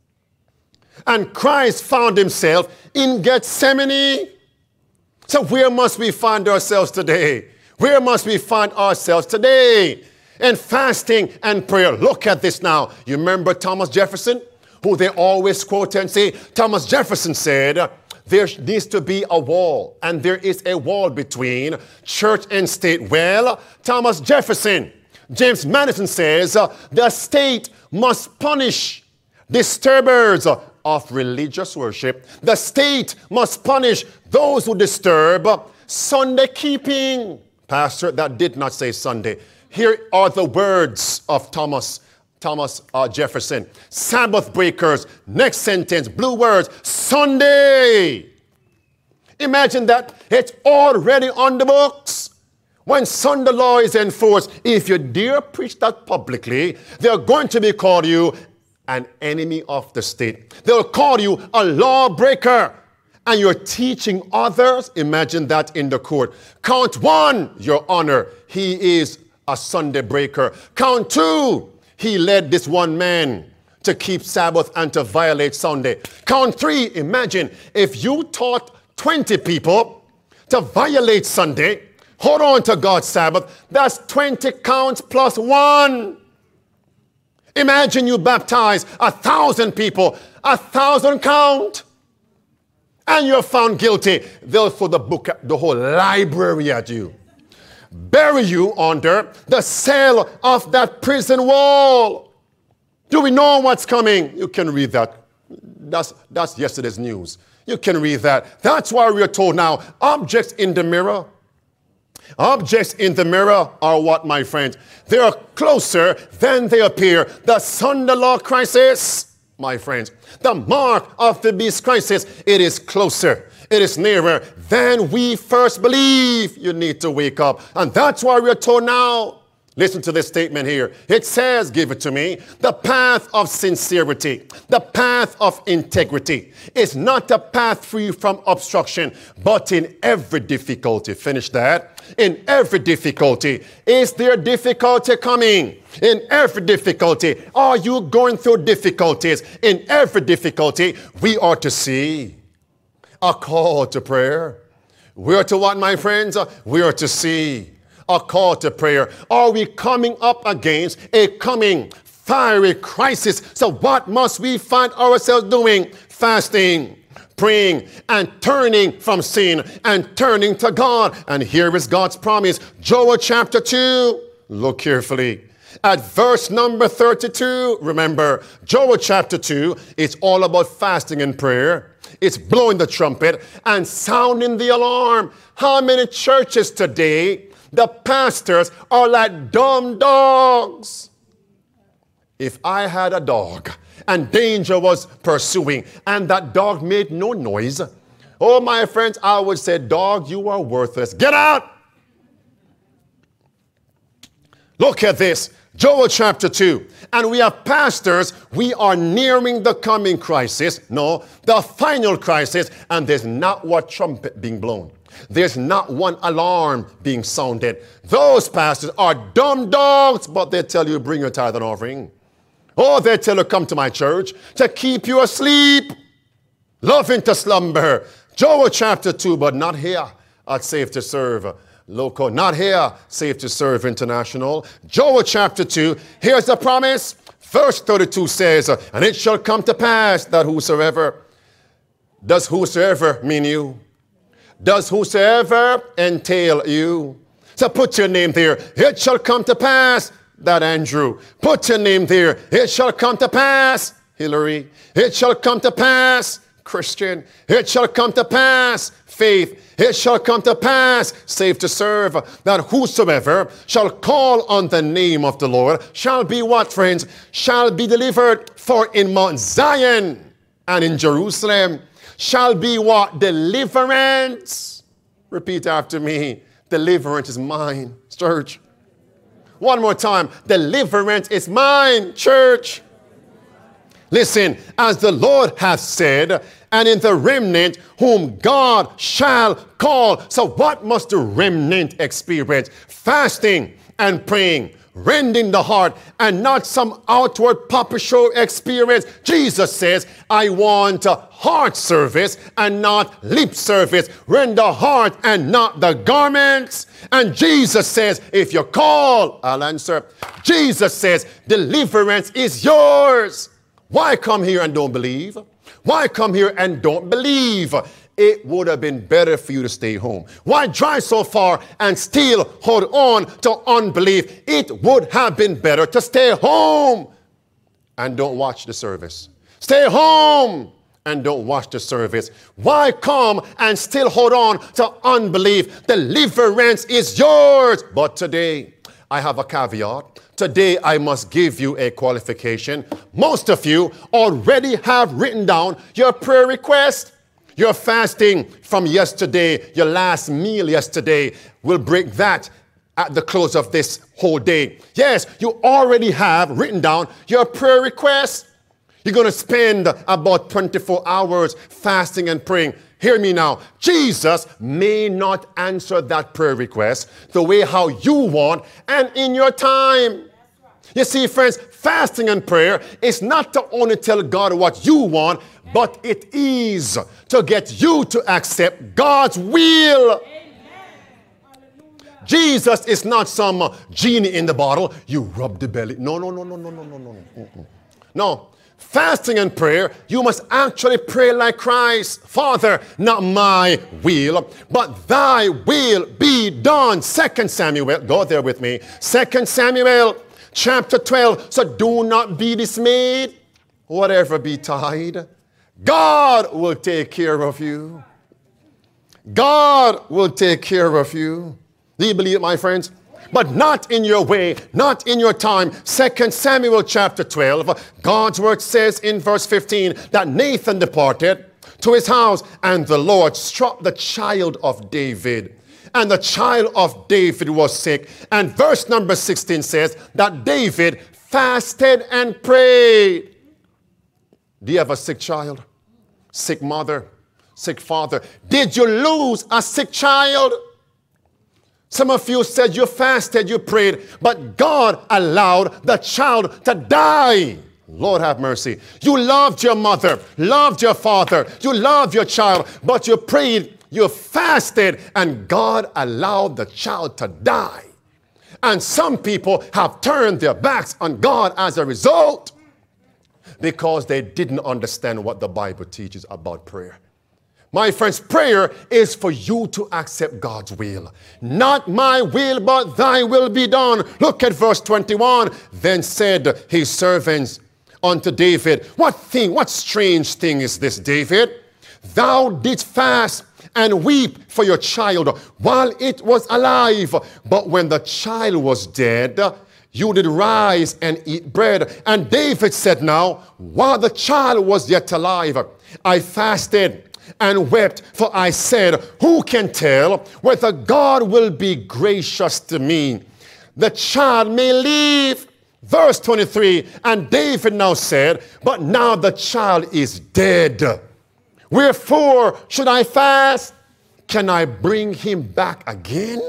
And Christ found himself in Gethsemane. So where must we find ourselves today? Where must we find ourselves today? In fasting and prayer. Look at this now. You remember Thomas Jefferson, who they always quote and say? Thomas Jefferson said, there needs to be a wall, and there is a wall between church and state. Well, Thomas Jefferson, James Madison says, uh, the state must punish disturbers of religious worship. The state must punish those who disturb Sunday keeping. Pastor, that did not say Sunday. Here are the words of Thomas, Thomas uh, Jefferson. Sabbath breakers. Next sentence, blue words, Sunday. Imagine that. It's already on the books. When Sunday law is enforced, if you dare preach that publicly, they're going to be called you an enemy of the state. They'll call you a lawbreaker. And you're teaching others. Imagine that in the court. Count one, Your Honor, he is a Sunday breaker. Count two, he led this one man to keep Sabbath and to violate Sunday. Count three, imagine if you taught twenty people to violate Sunday, hold on to God's Sabbath, that's twenty counts plus one. Imagine you baptize a thousand people, a thousand count, and you're found guilty. They'll throw the book, the whole library at you. Bury you under the cell of that prison wall. Do we know what's coming? You can read that. That's, that's yesterday's news. You can read that. That's why we're told now, objects in the mirror. Objects in the mirror are what, my friends? They are closer than they appear. The Sunday law crisis, my friends, the mark of the beast crisis, it is closer. It is nearer than we first believe. You need to wake up. And that's why we're told now Listen to this statement here. It says, give it to me, the path of sincerity, the path of integrity is not a path free from obstruction, but in every difficulty. Finish that. In every difficulty. Is there difficulty coming? In every difficulty. Are you going through difficulties? In every difficulty, we are to see a call to prayer. We are to what, my friends? We are to see a call to prayer. Are we coming up against a coming fiery crisis? So what must we find ourselves doing? Fasting, praying, and turning from sin and turning to God. And here is God's promise. Joel chapter two. Look carefully at verse number thirty-two. Remember, Joel chapter two, it's all about fasting and prayer. It's blowing the trumpet and sounding the alarm. How many churches today, the pastors are like dumb dogs? If I had a dog and danger was pursuing and that dog made no noise, oh, my friends, I would say, dog, you are worthless. Get out! Look at this. Joel chapter two. And we have pastors, we are nearing the coming crisis. No, the final crisis. And there's not one trumpet being blown. There's not one alarm being sounded. Those pastors are dumb dogs, but they tell you bring your tithe and offering. Oh, they tell you come to my church to keep you asleep, loving to slumber. Joel chapter two, but not here at Safe to Serve Local, not here, Safe to Serve International. Joel chapter two, here's the promise. Verse thirty-two says, and it shall come to pass that whosoever, does whosoever mean you? Does whosoever entail you? So put your name there. It shall come to pass that Andrew. Put your name there. It shall come to pass Hillary. It shall come to pass Christian. It shall come to pass Faith. It shall come to pass, Safe to Serve, that whosoever shall call on the name of the Lord shall be what, friends? Shall be delivered. For in Mount Zion and in Jerusalem shall be what? Deliverance. Repeat after me. Deliverance is mine, church. One more time. Deliverance is mine, church. Listen, as the Lord hath said, and in the remnant whom God shall call. So what must the remnant experience? Fasting and praying, rending the heart, and not some outward puppet show experience. Jesus says, I want a heart service and not lip service. Rend the heart and not the garments. And Jesus says, if you call, I'll answer. Jesus says, deliverance is yours. Why come here and don't believe? Why come here and don't believe? It would have been better for you to stay home. Why drive so far and still hold on to unbelief? It would have been better to stay home and don't watch the service. Stay home and don't watch the service. Why come and still hold on to unbelief? Deliverance is yours. But today, I have a caveat. Today, I must give you a qualification. Most of you already have written down your prayer request. Your fasting from yesterday, your last meal yesterday, will break that at the close of this whole day. Yes, you already have written down your prayer request. You're going to spend about twenty-four hours fasting and praying. Hear me now. Jesus may not answer that prayer request the way how you want and in your time. You see, friends, fasting and prayer is not to only tell God what you want, but it is to get you to accept God's will. Jesus is not some uh, genie in the bottle. You rub the belly. No, no, no, no, no, no, no, no. Mm-mm. No. Fasting and prayer, you must actually pray like Christ. Father, not my will, but thy will be done. Second Samuel, go there with me. Second Samuel chapter twelve. So do not be dismayed, whatever betide. God will take care of you. God will take care of you. Do you believe it, my friends? But not in your way, not in your time. Second Samuel chapter twelve, God's word says in verse fifteen that Nathan departed to his house and the Lord struck the child of David and the child of David was sick. And verse number sixteen says that David fasted and prayed. Do you have a sick child? Sick mother? Sick father? Did you lose a sick child? Some of you said you fasted, you prayed, but God allowed the child to die. Lord have mercy. You loved your mother, loved your father, you loved your child, but you prayed, you fasted, and God allowed the child to die. And some people have turned their backs on God as a result because they didn't understand what the Bible teaches about prayer. My friends, prayer is for you to accept God's will. Not my will, but thy will be done. Look at verse twenty-one. Then said his servants unto David, what thing, what strange thing is this, David? Thou didst fast and weep for your child while it was alive. But when the child was dead, you did rise and eat bread. And David said, now, while the child was yet alive, I fasted and wept, for I said, who can tell whether God will be gracious to me? The child may live. Verse twenty-three, and David now said, but now the child is dead. Wherefore should I fast? Can I bring him back again?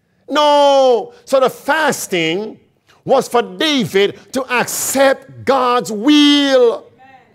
No. So the fasting was for David to accept God's will.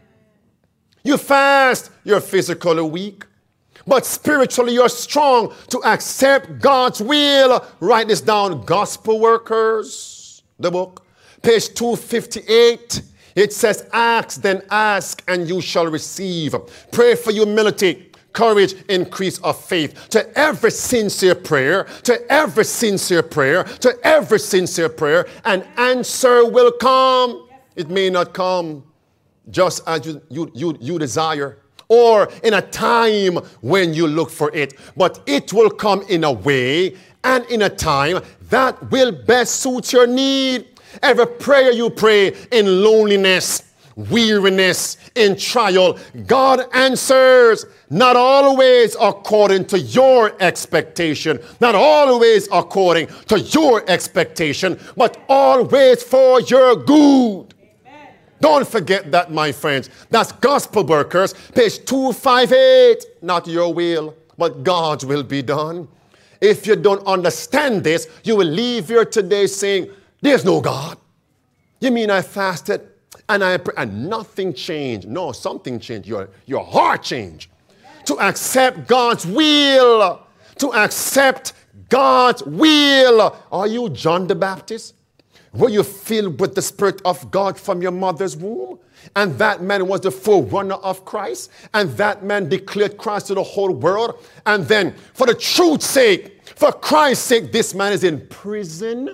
You fast, you're physically weak, but spiritually you're strong to accept God's will. Write this down, Gospel Workers, the book, page two fifty-eight. It says, ask, then ask, and you shall receive. Pray for humility, courage, increase of faith. To every sincere prayer, to every sincere prayer, to every sincere prayer, an answer will come. It may not come just as you, you, you, you desire, or in a time when you look for it, but it will come in a way and in a time that will best suit your need. Every prayer you pray in loneliness, weariness, in trial, God answers, not always according to your expectation, not always according to your expectation, but always for your good. Don't forget that, my friends. That's Gospel Workers, page two fifty-eight. Not your will, but God's will be done. If you don't understand this, you will leave here today saying, there's no God. You mean I fasted and I prayed and nothing changed? No, something changed. Your, your heart changed. To accept God's will. To accept God's will. Are you John the Baptist? Were you filled with the Spirit of God from your mother's womb? And that man was the forerunner of Christ. And that man declared Christ to the whole world. And then, for the truth's sake, for Christ's sake, this man is in prison.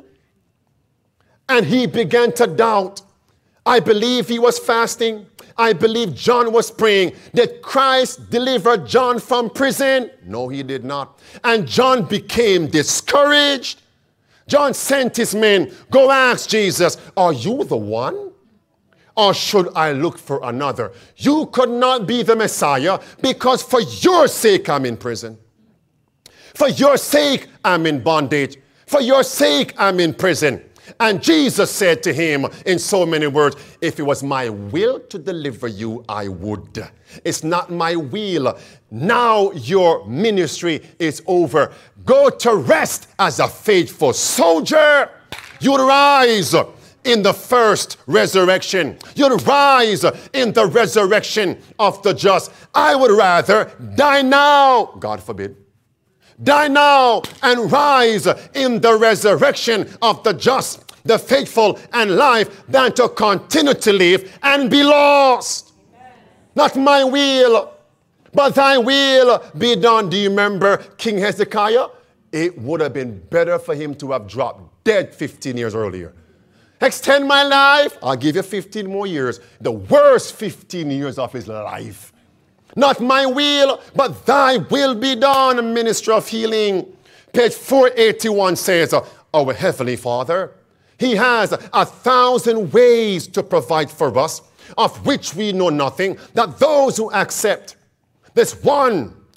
And he began to doubt. I believe he was fasting. I believe John was praying. Did Christ deliver John from prison? No, he did not. And John became discouraged. John sent his men, go ask Jesus, are you the one? Or should I look for another? You could not be the Messiah because for your sake I'm in prison. For your sake I'm in bondage. For your sake I'm in prison. And Jesus said to him in so many words, if it was my will to deliver you, I would. It's not my will. Now your ministry is over. Go to rest as a faithful soldier. You'd rise in the first resurrection. You'd rise in the resurrection of the just. I would rather die now, God forbid, die now and rise in the resurrection of the just, the faithful, and life than to continue to live and be lost. Amen. Not my will, but thy will be done. Do you remember King Hezekiah? It would have been better for him to have dropped dead fifteen years earlier. Extend my life, I'll give you fifteen more years. The worst fifteen years of his life. Not my will, but thy will be done, ministry of healing. Page four eighty-one says, our Heavenly Father, he has a thousand ways to provide for us, of which we know nothing, that those who accept this one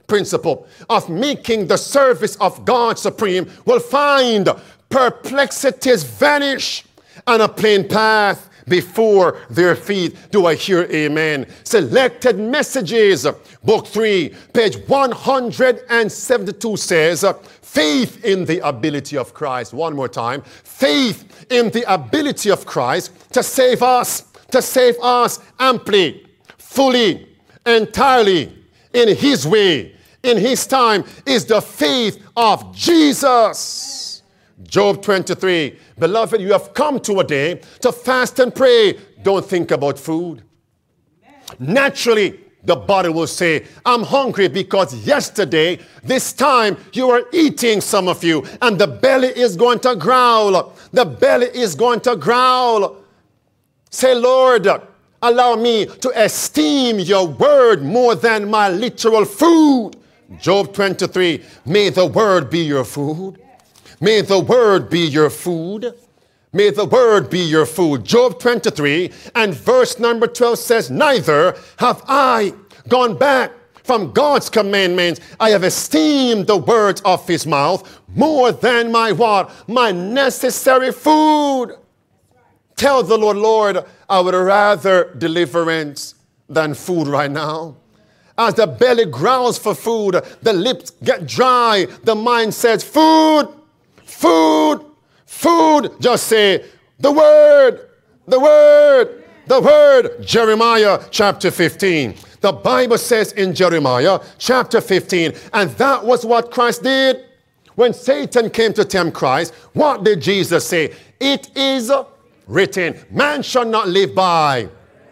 principle of making the service of God supreme will find perplexities vanish and a plain path before their feet. Do I hear amen? Selected Messages, book three, page one hundred seventy-two says, faith in the ability of Christ. One more time. Faith in the ability of Christ to save us, to save us amply, fully, entirely, in his way, in his time, is the faith of Jesus. Job twenty-three, beloved, you have come to a day to fast and pray. Don't think about food. Naturally, the body will say, I'm hungry because yesterday, this time, you were eating, some of you, and the belly is going to growl. The belly is going to growl. Say, Lord, allow me to esteem your word more than my literal food. Job twenty-three, may the word be your food. May the word be your food. May the word be your food. Job twenty-three and verse number twelve says, neither have I gone back from God's commandments. I have esteemed the words of his mouth more than my what? My necessary food. Tell the Lord, Lord, I would rather deliverance than food right now. As the belly growls for food, the lips get dry, the mind says, food, food, food. Just say, the word, the word, the word. Jeremiah chapter fifteen. The Bible says in Jeremiah chapter fifteen, and that was what Christ did. When Satan came to tempt Christ, what did Jesus say? It is written, man shall not live by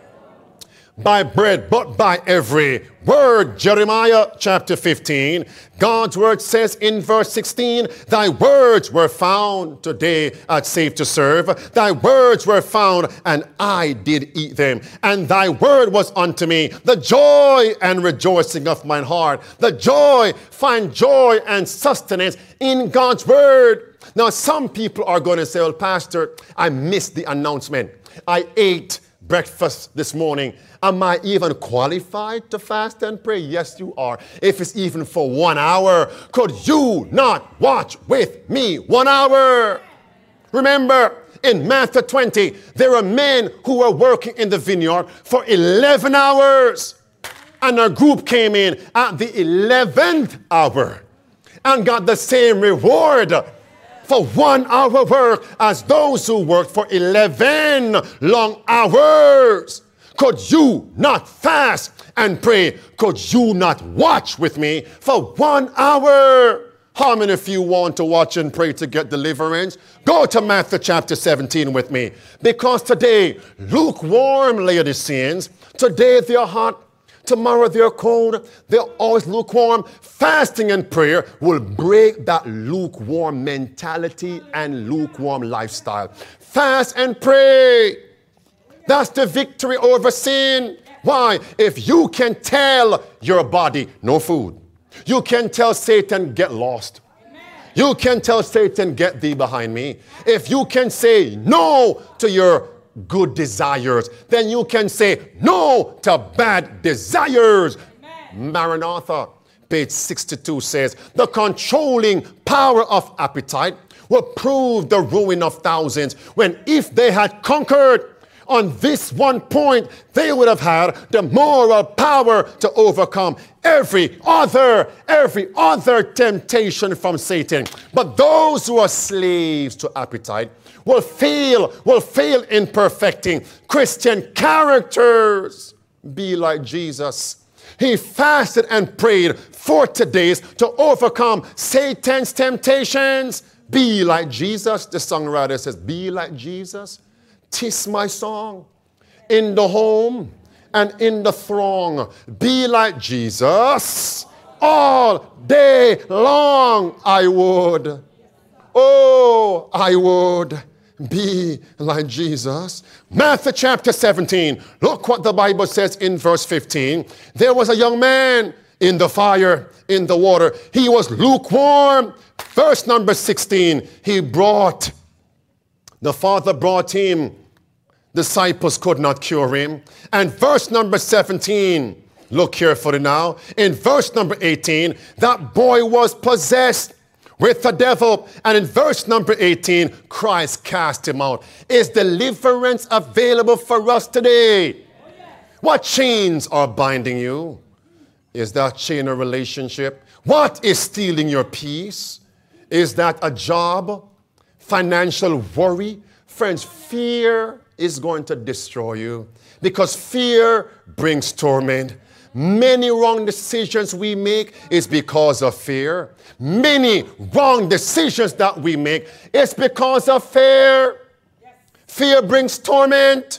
by bread, but by every word. Jeremiah chapter fifteen. God's word says in verse sixteen, thy words were found today at Safe to Serve. Thy words were found, and I did eat them. And thy word was unto me the joy and rejoicing of mine heart. The joy, find joy and sustenance in God's word. Now, some people are going to say, well, Pastor, I missed the announcement. I ate breakfast this morning. Am I even qualified to fast and pray? Yes, you are. If it's even for one hour, could you not watch with me one hour? Remember, in Matthew twenty, there were men who were working in the vineyard for eleven hours. And a group came in at the eleventh hour and got the same reward for one hour work as those who worked for eleven long hours. Could you not fast and pray? Could you not watch with me for one hour? How many of you want to watch and pray to get deliverance? Go to Matthew chapter seventeen with me. Because today, lukewarm Laodiceans, today they're hot, tomorrow they're cold, they're always lukewarm. Fasting and prayer will break that lukewarm mentality and lukewarm lifestyle. Fast and pray. That's the victory over sin. Why? If you can tell your body, no food. You can tell Satan, get lost. You can tell Satan, get thee behind me. If you can say no to your good desires, then you can say no to bad desires. Amen. Maranatha, page sixty-two says, the controlling power of appetite will prove the ruin of thousands, when if they had conquered on this one point, they would have had the moral power to overcome every other, every other temptation from Satan. But those who are slaves to appetite will fail, will fail in perfecting Christian characters. Be like Jesus. He fasted and prayed forty days to overcome Satan's temptations. Be like Jesus. The songwriter says, be like Jesus. 'Tis my song. In the home and in the throng. Be like Jesus. All day long I would. Oh, I would be like Jesus. Matthew chapter seventeen. Look what the Bible says in verse fifteen. There was a young man in the fire, in the water. He was lukewarm. Verse number sixteen. He brought, the Father brought him. Disciples could not cure him. And verse number seventeen. Look carefully now. In verse number eighteen, that boy was possessed with the devil. And in verse number eighteen, Christ cast him out. Is deliverance available for us today? What chains are binding you? Is that chain a relationship? What is stealing your peace? Is that a job? Financial worry? Friends, fear is going to destroy you because fear brings torment. Many wrong decisions we make is because of fear. Many wrong decisions that we make is because of fear. Yes. Fear brings torment.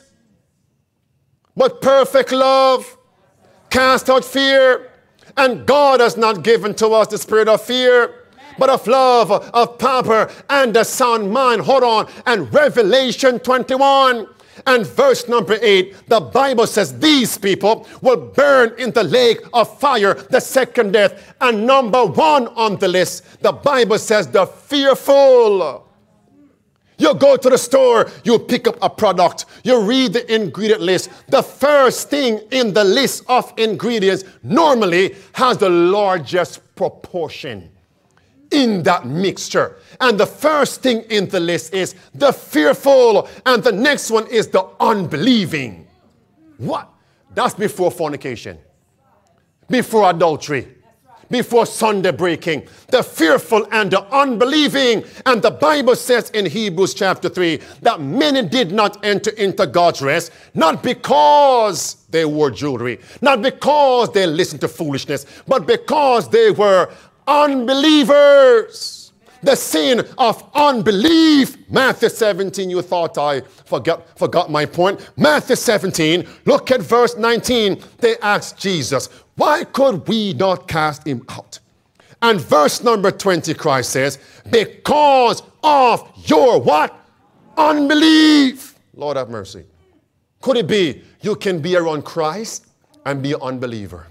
But perfect love casts out fear. And God has not given to us the spirit of fear, but of love, of power, and a sound mind. Hold on. And Revelation twenty-one. And verse number eight, the Bible says these people will burn in the lake of fire, the second death. And number one on the list, the Bible says the fearful. You go to the store, you pick up a product, you read the ingredient list. The first thing in the list of ingredients normally has the largest proportion in that mixture. And the first thing in the list is the fearful, and the next one is the unbelieving. What? That's before fornication, before adultery, before Sunday breaking, the fearful and the unbelieving. And the Bible says in Hebrews chapter three that many did not enter into God's rest, not because they wore jewelry, not because they listened to foolishness, but because they were unbelievers. The sin of unbelief. Matthew seventeen, you thought I forgot, forgot my point. Matthew seventeen, look at verse nineteen. They asked Jesus, why could we not cast him out? And verse number twenty, Christ says, because of your what? Unbelief. Lord have mercy. Could it be you can be around Christ and be an unbeliever?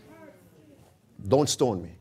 Don't stone me.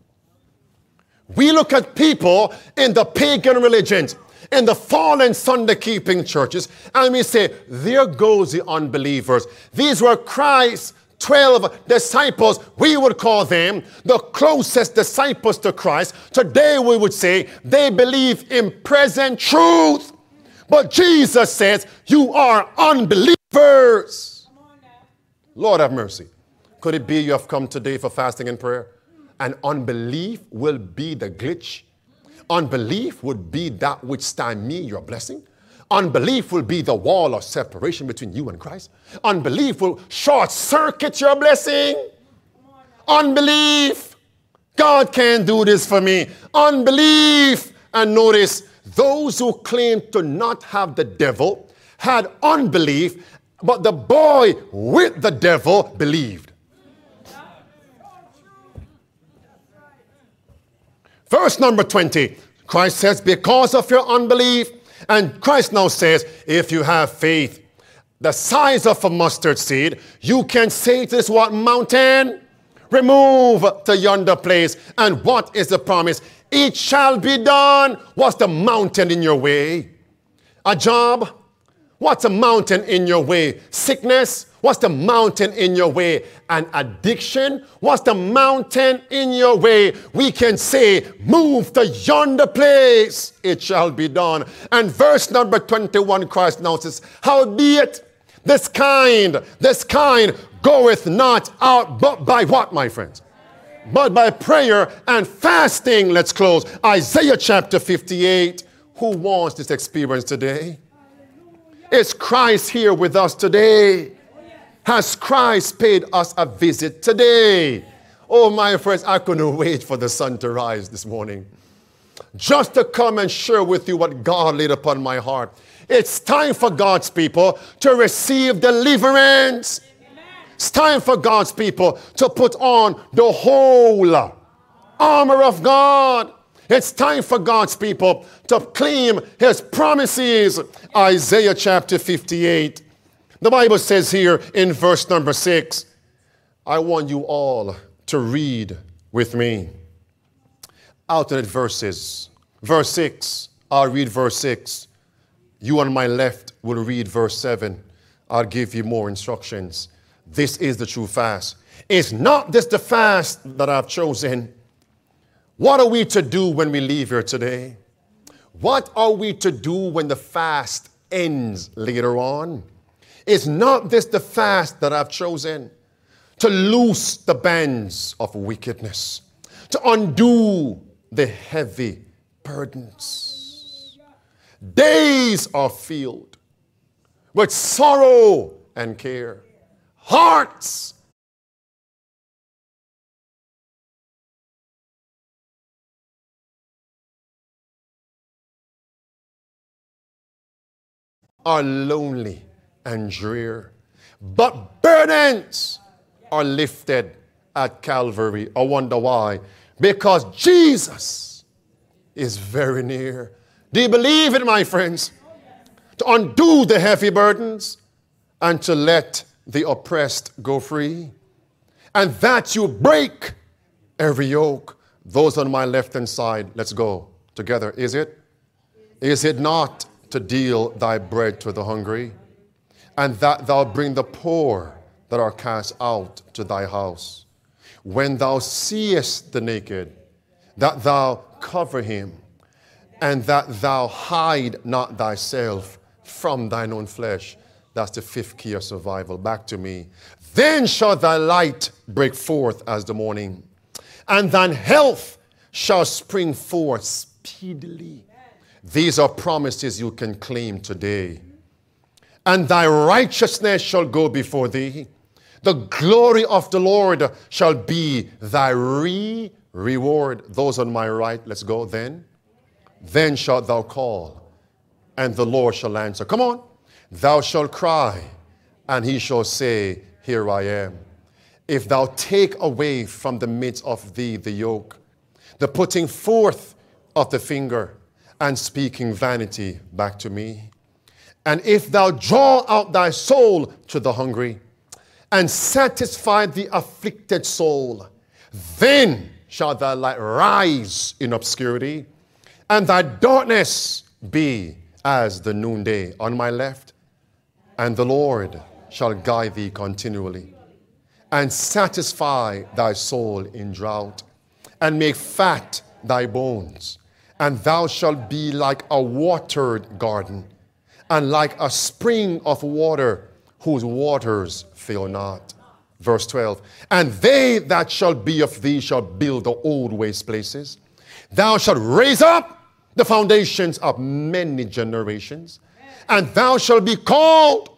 We look at people in the pagan religions, in the fallen Sunday-keeping churches, and we say, there goes the unbelievers. These were Christ's twelve disciples. We would call them the closest disciples to Christ. Today we would say they believe in present truth. But Jesus says, you are unbelievers. Lord have mercy. Could it be you have come today for fasting and prayer? And unbelief will be the glitch. Unbelief would be that which stymie your blessing. Unbelief will be the wall of separation between you and Christ. Unbelief will short circuit your blessing. Unbelief. God can't do this for me. Unbelief. And notice, those who claim to not have the devil had unbelief, but the boy with the devil believed. Verse number twenty, Christ says, because of your unbelief. And Christ now says, if you have faith the size of a mustard seed, you can say to this what mountain? Remove to yonder place. And what is the promise? It shall be done. What's the mountain in your way? A job? What's a mountain in your way? Sickness? What's the mountain in your way? An addiction? What's the mountain in your way? We can say, move to yonder place. It shall be done. And verse number twenty-one, Christ announces, howbeit this kind, this kind goeth not out, but by what, my friends? But by prayer and fasting. Let's close. Isaiah chapter fifty-eight. Who wants this experience today? Is Christ here with us today? Has Christ paid us a visit today? Oh, my friends, I couldn't wait for the sun to rise this morning, just to come and share with you what God laid upon my heart. It's time for God's people to receive deliverance. It's time for God's people to put on the whole armor of God. It's time for God's people to claim his promises. Isaiah chapter fifty-eight. The Bible says here in verse number six, I want you all to read with me. Alternate verses. Verse six, I'll read verse six. You on my left will read verse seven. I'll give you more instructions. This is the true fast. It's not this the fast that I've chosen. What are we to do when we leave here today? What are we to do when the fast ends later on? Is not this the fast that I've chosen? To loose the bands of wickedness, to undo the heavy burdens. Days are filled with sorrow and care. Hearts are lonely and drear, but burdens are lifted at Calvary. I wonder why? Because Jesus is very near. Do you believe it, my friends? To undo the heavy burdens and to let the oppressed go free, and that you break every yoke. Those on my left hand side, let's go together. Is it? Is it not to deal thy bread to the hungry, and that thou bring the poor that are cast out to thy house? When thou seest the naked, that thou cover him, and that thou hide not thyself from thine own flesh. That's the fifth key of survival. Back to me. Then shall thy light break forth as the morning, and thine health shall spring forth speedily. These are promises you can claim today. And thy righteousness shall go before thee. The glory of the Lord shall be thy re reward. Those on my right, let's go then. Then shalt thou call, and the Lord shall answer. Come on. Thou shalt cry, and he shall say, here I am. If thou take away from the midst of thee the yoke, the putting forth of the finger, and speaking vanity back to me. And if thou draw out thy soul to the hungry, and satisfy the afflicted soul, then shall thy light rise in obscurity, and thy darkness be as the noonday. On my left, and the Lord shall guide thee continually, and satisfy thy soul in drought, and make fat thy bones. And thou shalt be like a watered garden, and like a spring of water, whose waters fail not. Verse twelve, and they that shall be of thee shall build the old waste places. Thou shalt raise up the foundations of many generations, and thou shalt be called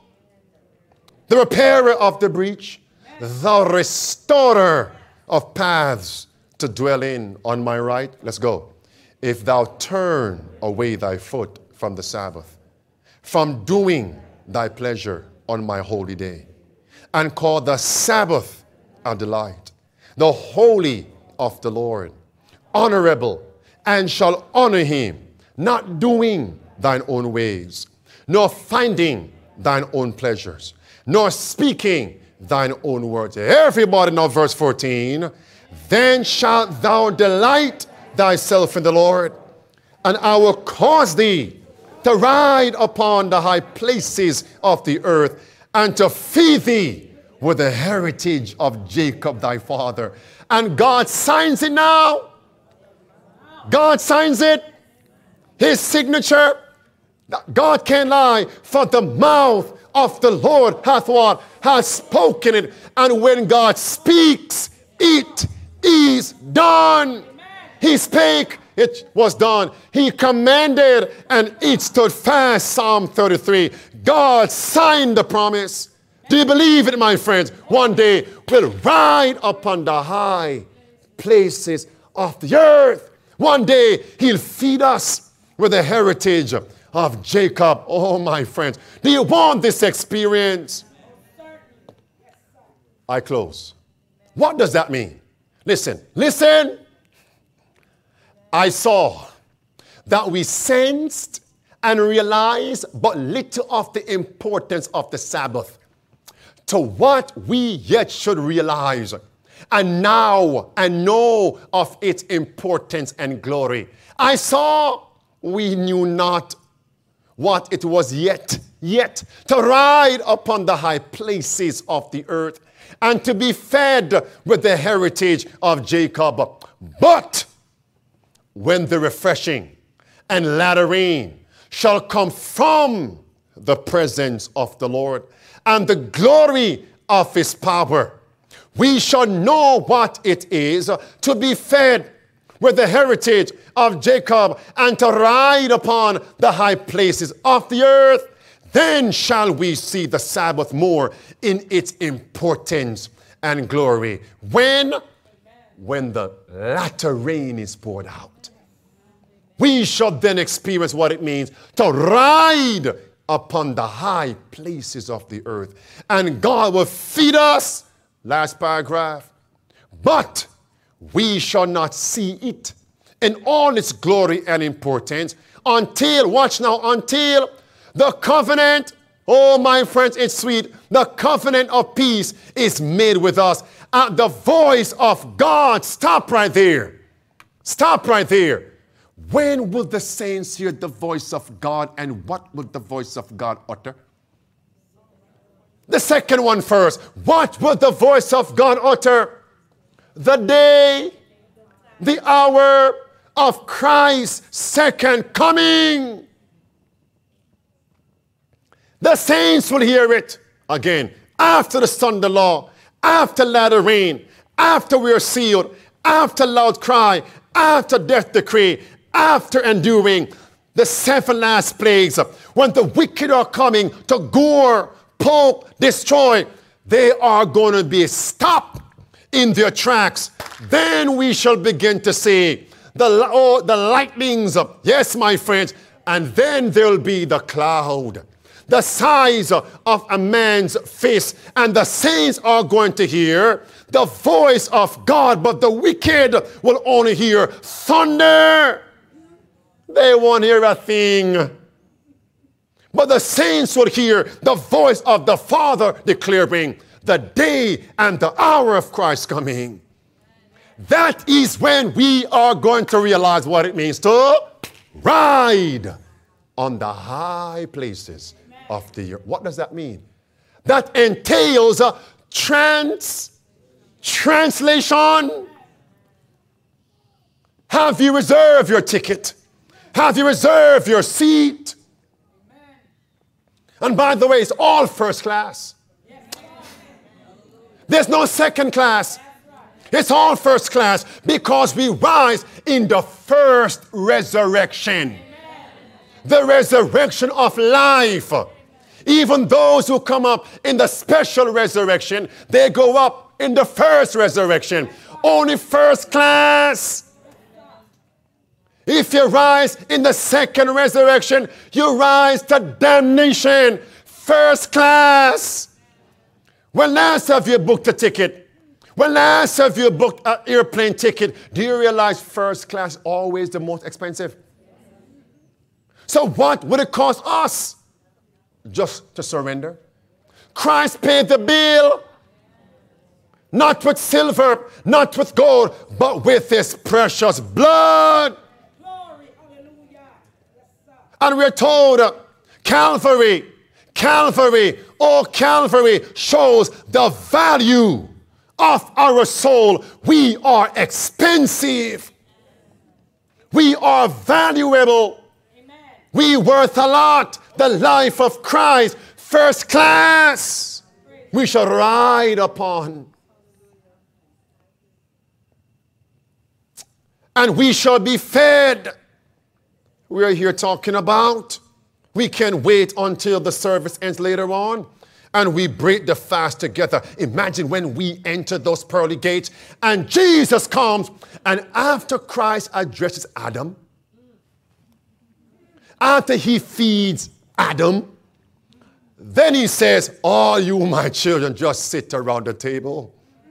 the repairer of the breach, the restorer of paths to dwell in. On my right, let's go. If thou turn away thy foot from the Sabbath, from doing thy pleasure on my holy day, and call the Sabbath a delight, the holy of the Lord, honorable, and shall honor him, not doing thine own ways, nor finding thine own pleasures, nor speaking thine own words. Everybody now, verse fourteen, then shalt thou delight thyself in the Lord, and I will cause thee to ride upon the high places of the earth, and to feed thee with the heritage of Jacob thy father. And God signs it now. God signs it. His signature. God can't lie, for the mouth of the Lord hath what? Has spoken it. And when God speaks, it is done. He spake, it was done. He commanded, and it stood fast. Psalm thirty-three. God signed the promise. Do you believe it, my friends? One day we'll ride upon the high places of the earth. One day he'll feed us with the heritage of Jacob. Oh, my friends, do you want this experience? I close. What does that mean? Listen, listen. I saw that we sensed and realized but little of the importance of the Sabbath, to what we yet should realize and now and know of its importance and glory. I saw we knew not what it was yet, yet to ride upon the high places of the earth and to be fed with the heritage of Jacob. But when the refreshing and latter rain shall come from the presence of the Lord and the glory of his power, we shall know what it is to be fed with the heritage of Jacob and to ride upon the high places of the earth. Then shall we see the Sabbath more in its importance and glory. When? When the latter rain is poured out. We shall then experience what it means to ride upon the high places of the earth. And God will feed us. Last paragraph. But we shall not see it in all its glory and importance until, watch now, until the covenant, oh my friends, it's sweet, the covenant of peace is made with us. At the voice of God, stop right there. Stop right there. When will the saints hear the voice of God, and what will the voice of God utter? The second one first. What will the voice of God utter? The day, the hour of Christ's second coming. The saints will hear it again after the thunder law, after latter rain, after we are sealed, after loud cry, after death decree, after enduring the seven last plagues, when the wicked are coming to gore, poke, destroy, they are going to be stopped in their tracks. Then we shall begin to see the, oh, the lightnings, yes, my friends, and then there'll be the cloud, the size of a man's fist, and the saints are going to hear the voice of God, but the wicked will only hear thunder. They won't hear a thing. But the saints will hear the voice of the Father declaring the day and the hour of Christ's coming. That is when we are going to realize what it means to ride on the high places of the earth. What does that mean? That entails a trans, translation. Have you reserved your ticket? Have you reserved your seat? And by the way, it's all first class. There's no second class. It's all first class because we rise in the first resurrection. The resurrection of life. Even those who come up in the special resurrection, they go up in the first resurrection. Only first class. If you rise in the second resurrection, you rise to damnation. First class. When last have you booked a ticket? When last have you booked an airplane ticket? Do you realize first class is always the most expensive? So what would it cost us just to surrender? Christ paid the bill. Not with silver, not with gold, but with his precious blood. And we're told uh, Calvary, Calvary, oh Calvary shows the value of our soul. We are expensive. We are valuable. Amen. We worth a lot. The life of Christ, first class, we shall ride upon. And we shall be fed. We are here talking about. We can wait until the service ends later on and we break the fast together. Imagine when we enter those pearly gates and Jesus comes, and after Christ addresses Adam, after he feeds Adam, then he says, all you my children, just sit around the table.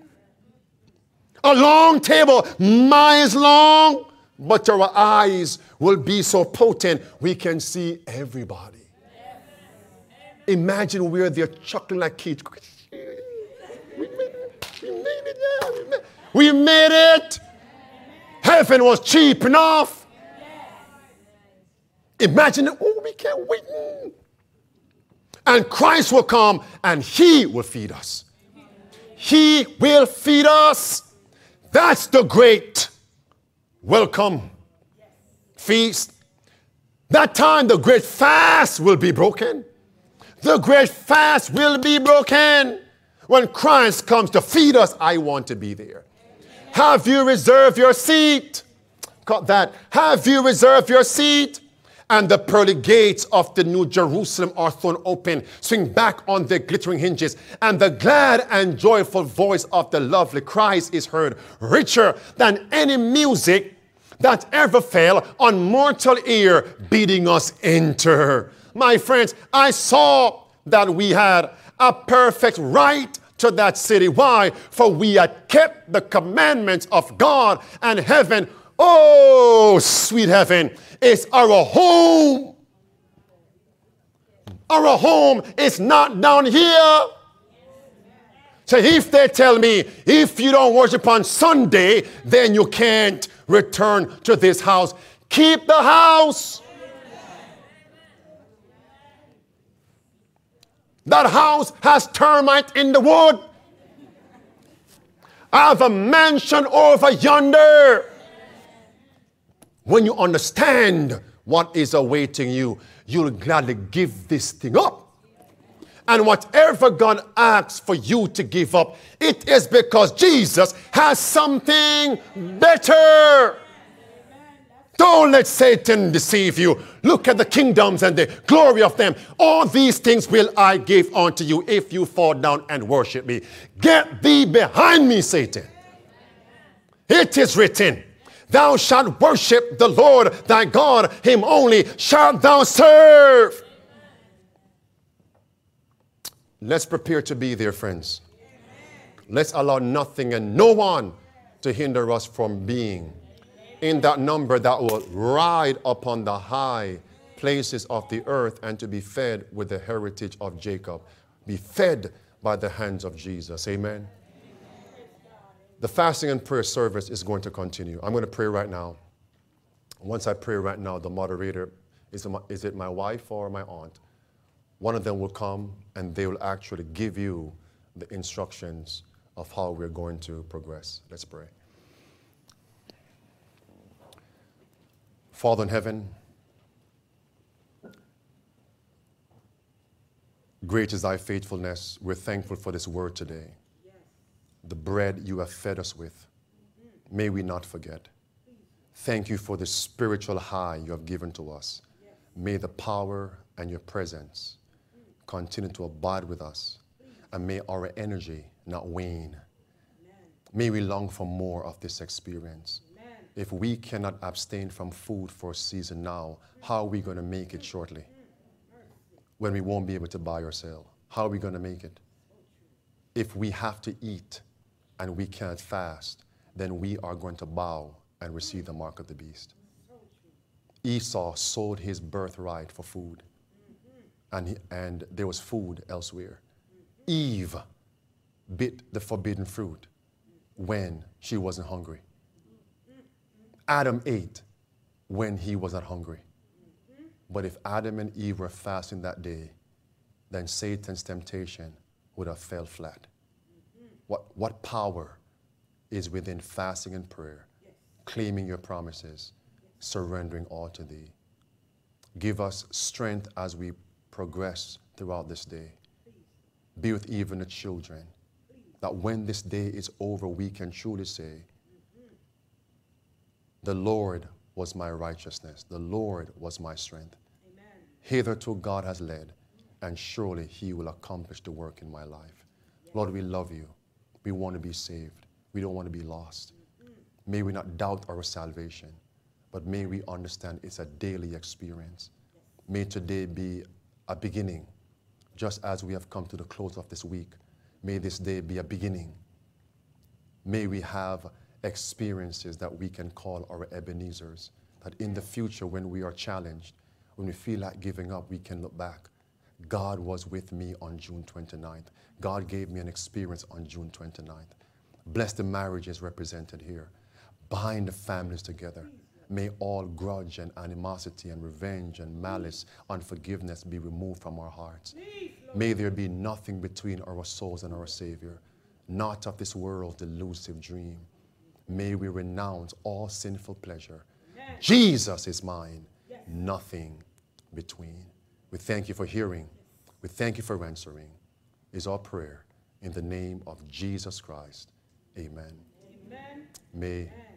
A long table, miles long. But our eyes will be so potent, we can see everybody. Amen. Imagine we're there chuckling like kids. We made it. We made it. Yeah, we, made, we made it. Heaven was cheap enough. Imagine, oh, we can't wait. And Christ will come and he will feed us. He will feed us. That's the great welcome feast. That time the great fast will be broken. The great fast will be broken. When Christ comes to feed us, I want to be there. Have you reserved your seat? Got that. Have you reserved your seat? And the pearly gates of the New Jerusalem are thrown open, swing back on their glittering hinges, and the glad and joyful voice of the lovely Christ is heard, richer than any music that ever fell on mortal ear, bidding us enter. My friends, I saw that we had a perfect right to that city. Why? For we had kept the commandments of God, and heaven, oh, sweet heaven, is our home. Our home is not down here. So if they tell me, if you don't worship on Sunday, then you can't return to this house, keep the house. That house has termite in the wood. I have a mansion over yonder. When you understand what is awaiting you, you'll gladly give this thing up. And whatever God asks for you to give up, it is because Jesus has something better. Don't let Satan deceive you. Look at the kingdoms and the glory of them. All these things will I give unto you if you fall down and worship me. Get thee behind me, Satan. It is written, thou shalt worship the Lord thy God, him only shalt thou serve. Let's prepare to be there, friends. Let's allow nothing and no one to hinder us from being in that number that will ride upon the high places of the earth and to be fed with the heritage of Jacob. Be fed by the hands of Jesus. Amen. The fasting and prayer service is going to continue. I'm going to pray right now. Once I pray right now, the moderator, is it my, is it my wife or my aunt? One of them will come and they will actually give you the instructions of how we're going to progress. Let's pray. Father in heaven, great is thy faithfulness. We're thankful for this word today. Yes. The bread you have fed us with. Mm-hmm. May we not forget. Thank you for the spiritual high you have given to us. Yes. May the power and your presence mm-hmm. continue to abide with us. Please. And may our energy not wane. Amen. May we long for more of this experience. If we cannot abstain from food for a season now, how are we going to make it shortly? When we won't be able to buy or sell, how are we going to make it? If we have to eat and we can't fast, then we are going to bow and receive the mark of the beast. Esau sold his birthright for food, and, he, and there was food elsewhere. Eve bit the forbidden fruit when she wasn't hungry. Adam ate when he was not hungry. Mm-hmm. But if Adam and Eve were fasting that day, then Satan's temptation would have fell flat. Mm-hmm. What, what power is within fasting and prayer, yes. Claiming your promises, yes. Surrendering all to thee. Give us strength as we progress throughout this day. Please. Be with even the children, please. That when this day is over, we can truly say, the Lord was my righteousness. The Lord was my strength. Amen. Hitherto God has led, and surely he will accomplish the work in my life. Yes. Lord, we love you. We want to be saved. We don't want to be lost. Mm-hmm. May we not doubt our salvation, but may we understand it's a daily experience. Yes. May today be a beginning, just as we have come to the close of this week. May this day be a beginning. May we have experiences that we can call our Ebenezers, that in the future when we are challenged, when we feel like giving up, we can look back. God was with me on June twenty-ninth. God gave me an experience on June twenty-ninth. Bless the marriages represented here. Bind the families together. May all grudge and animosity and revenge and malice, unforgiveness be removed from our hearts. May there be nothing between our souls and our Savior, not of this world's delusive dream. May we renounce all sinful pleasure. Amen. Jesus is mine, yes. Nothing between. We thank you for hearing. We thank you for answering. Is our prayer in the name of Jesus Christ. Amen. Amen. May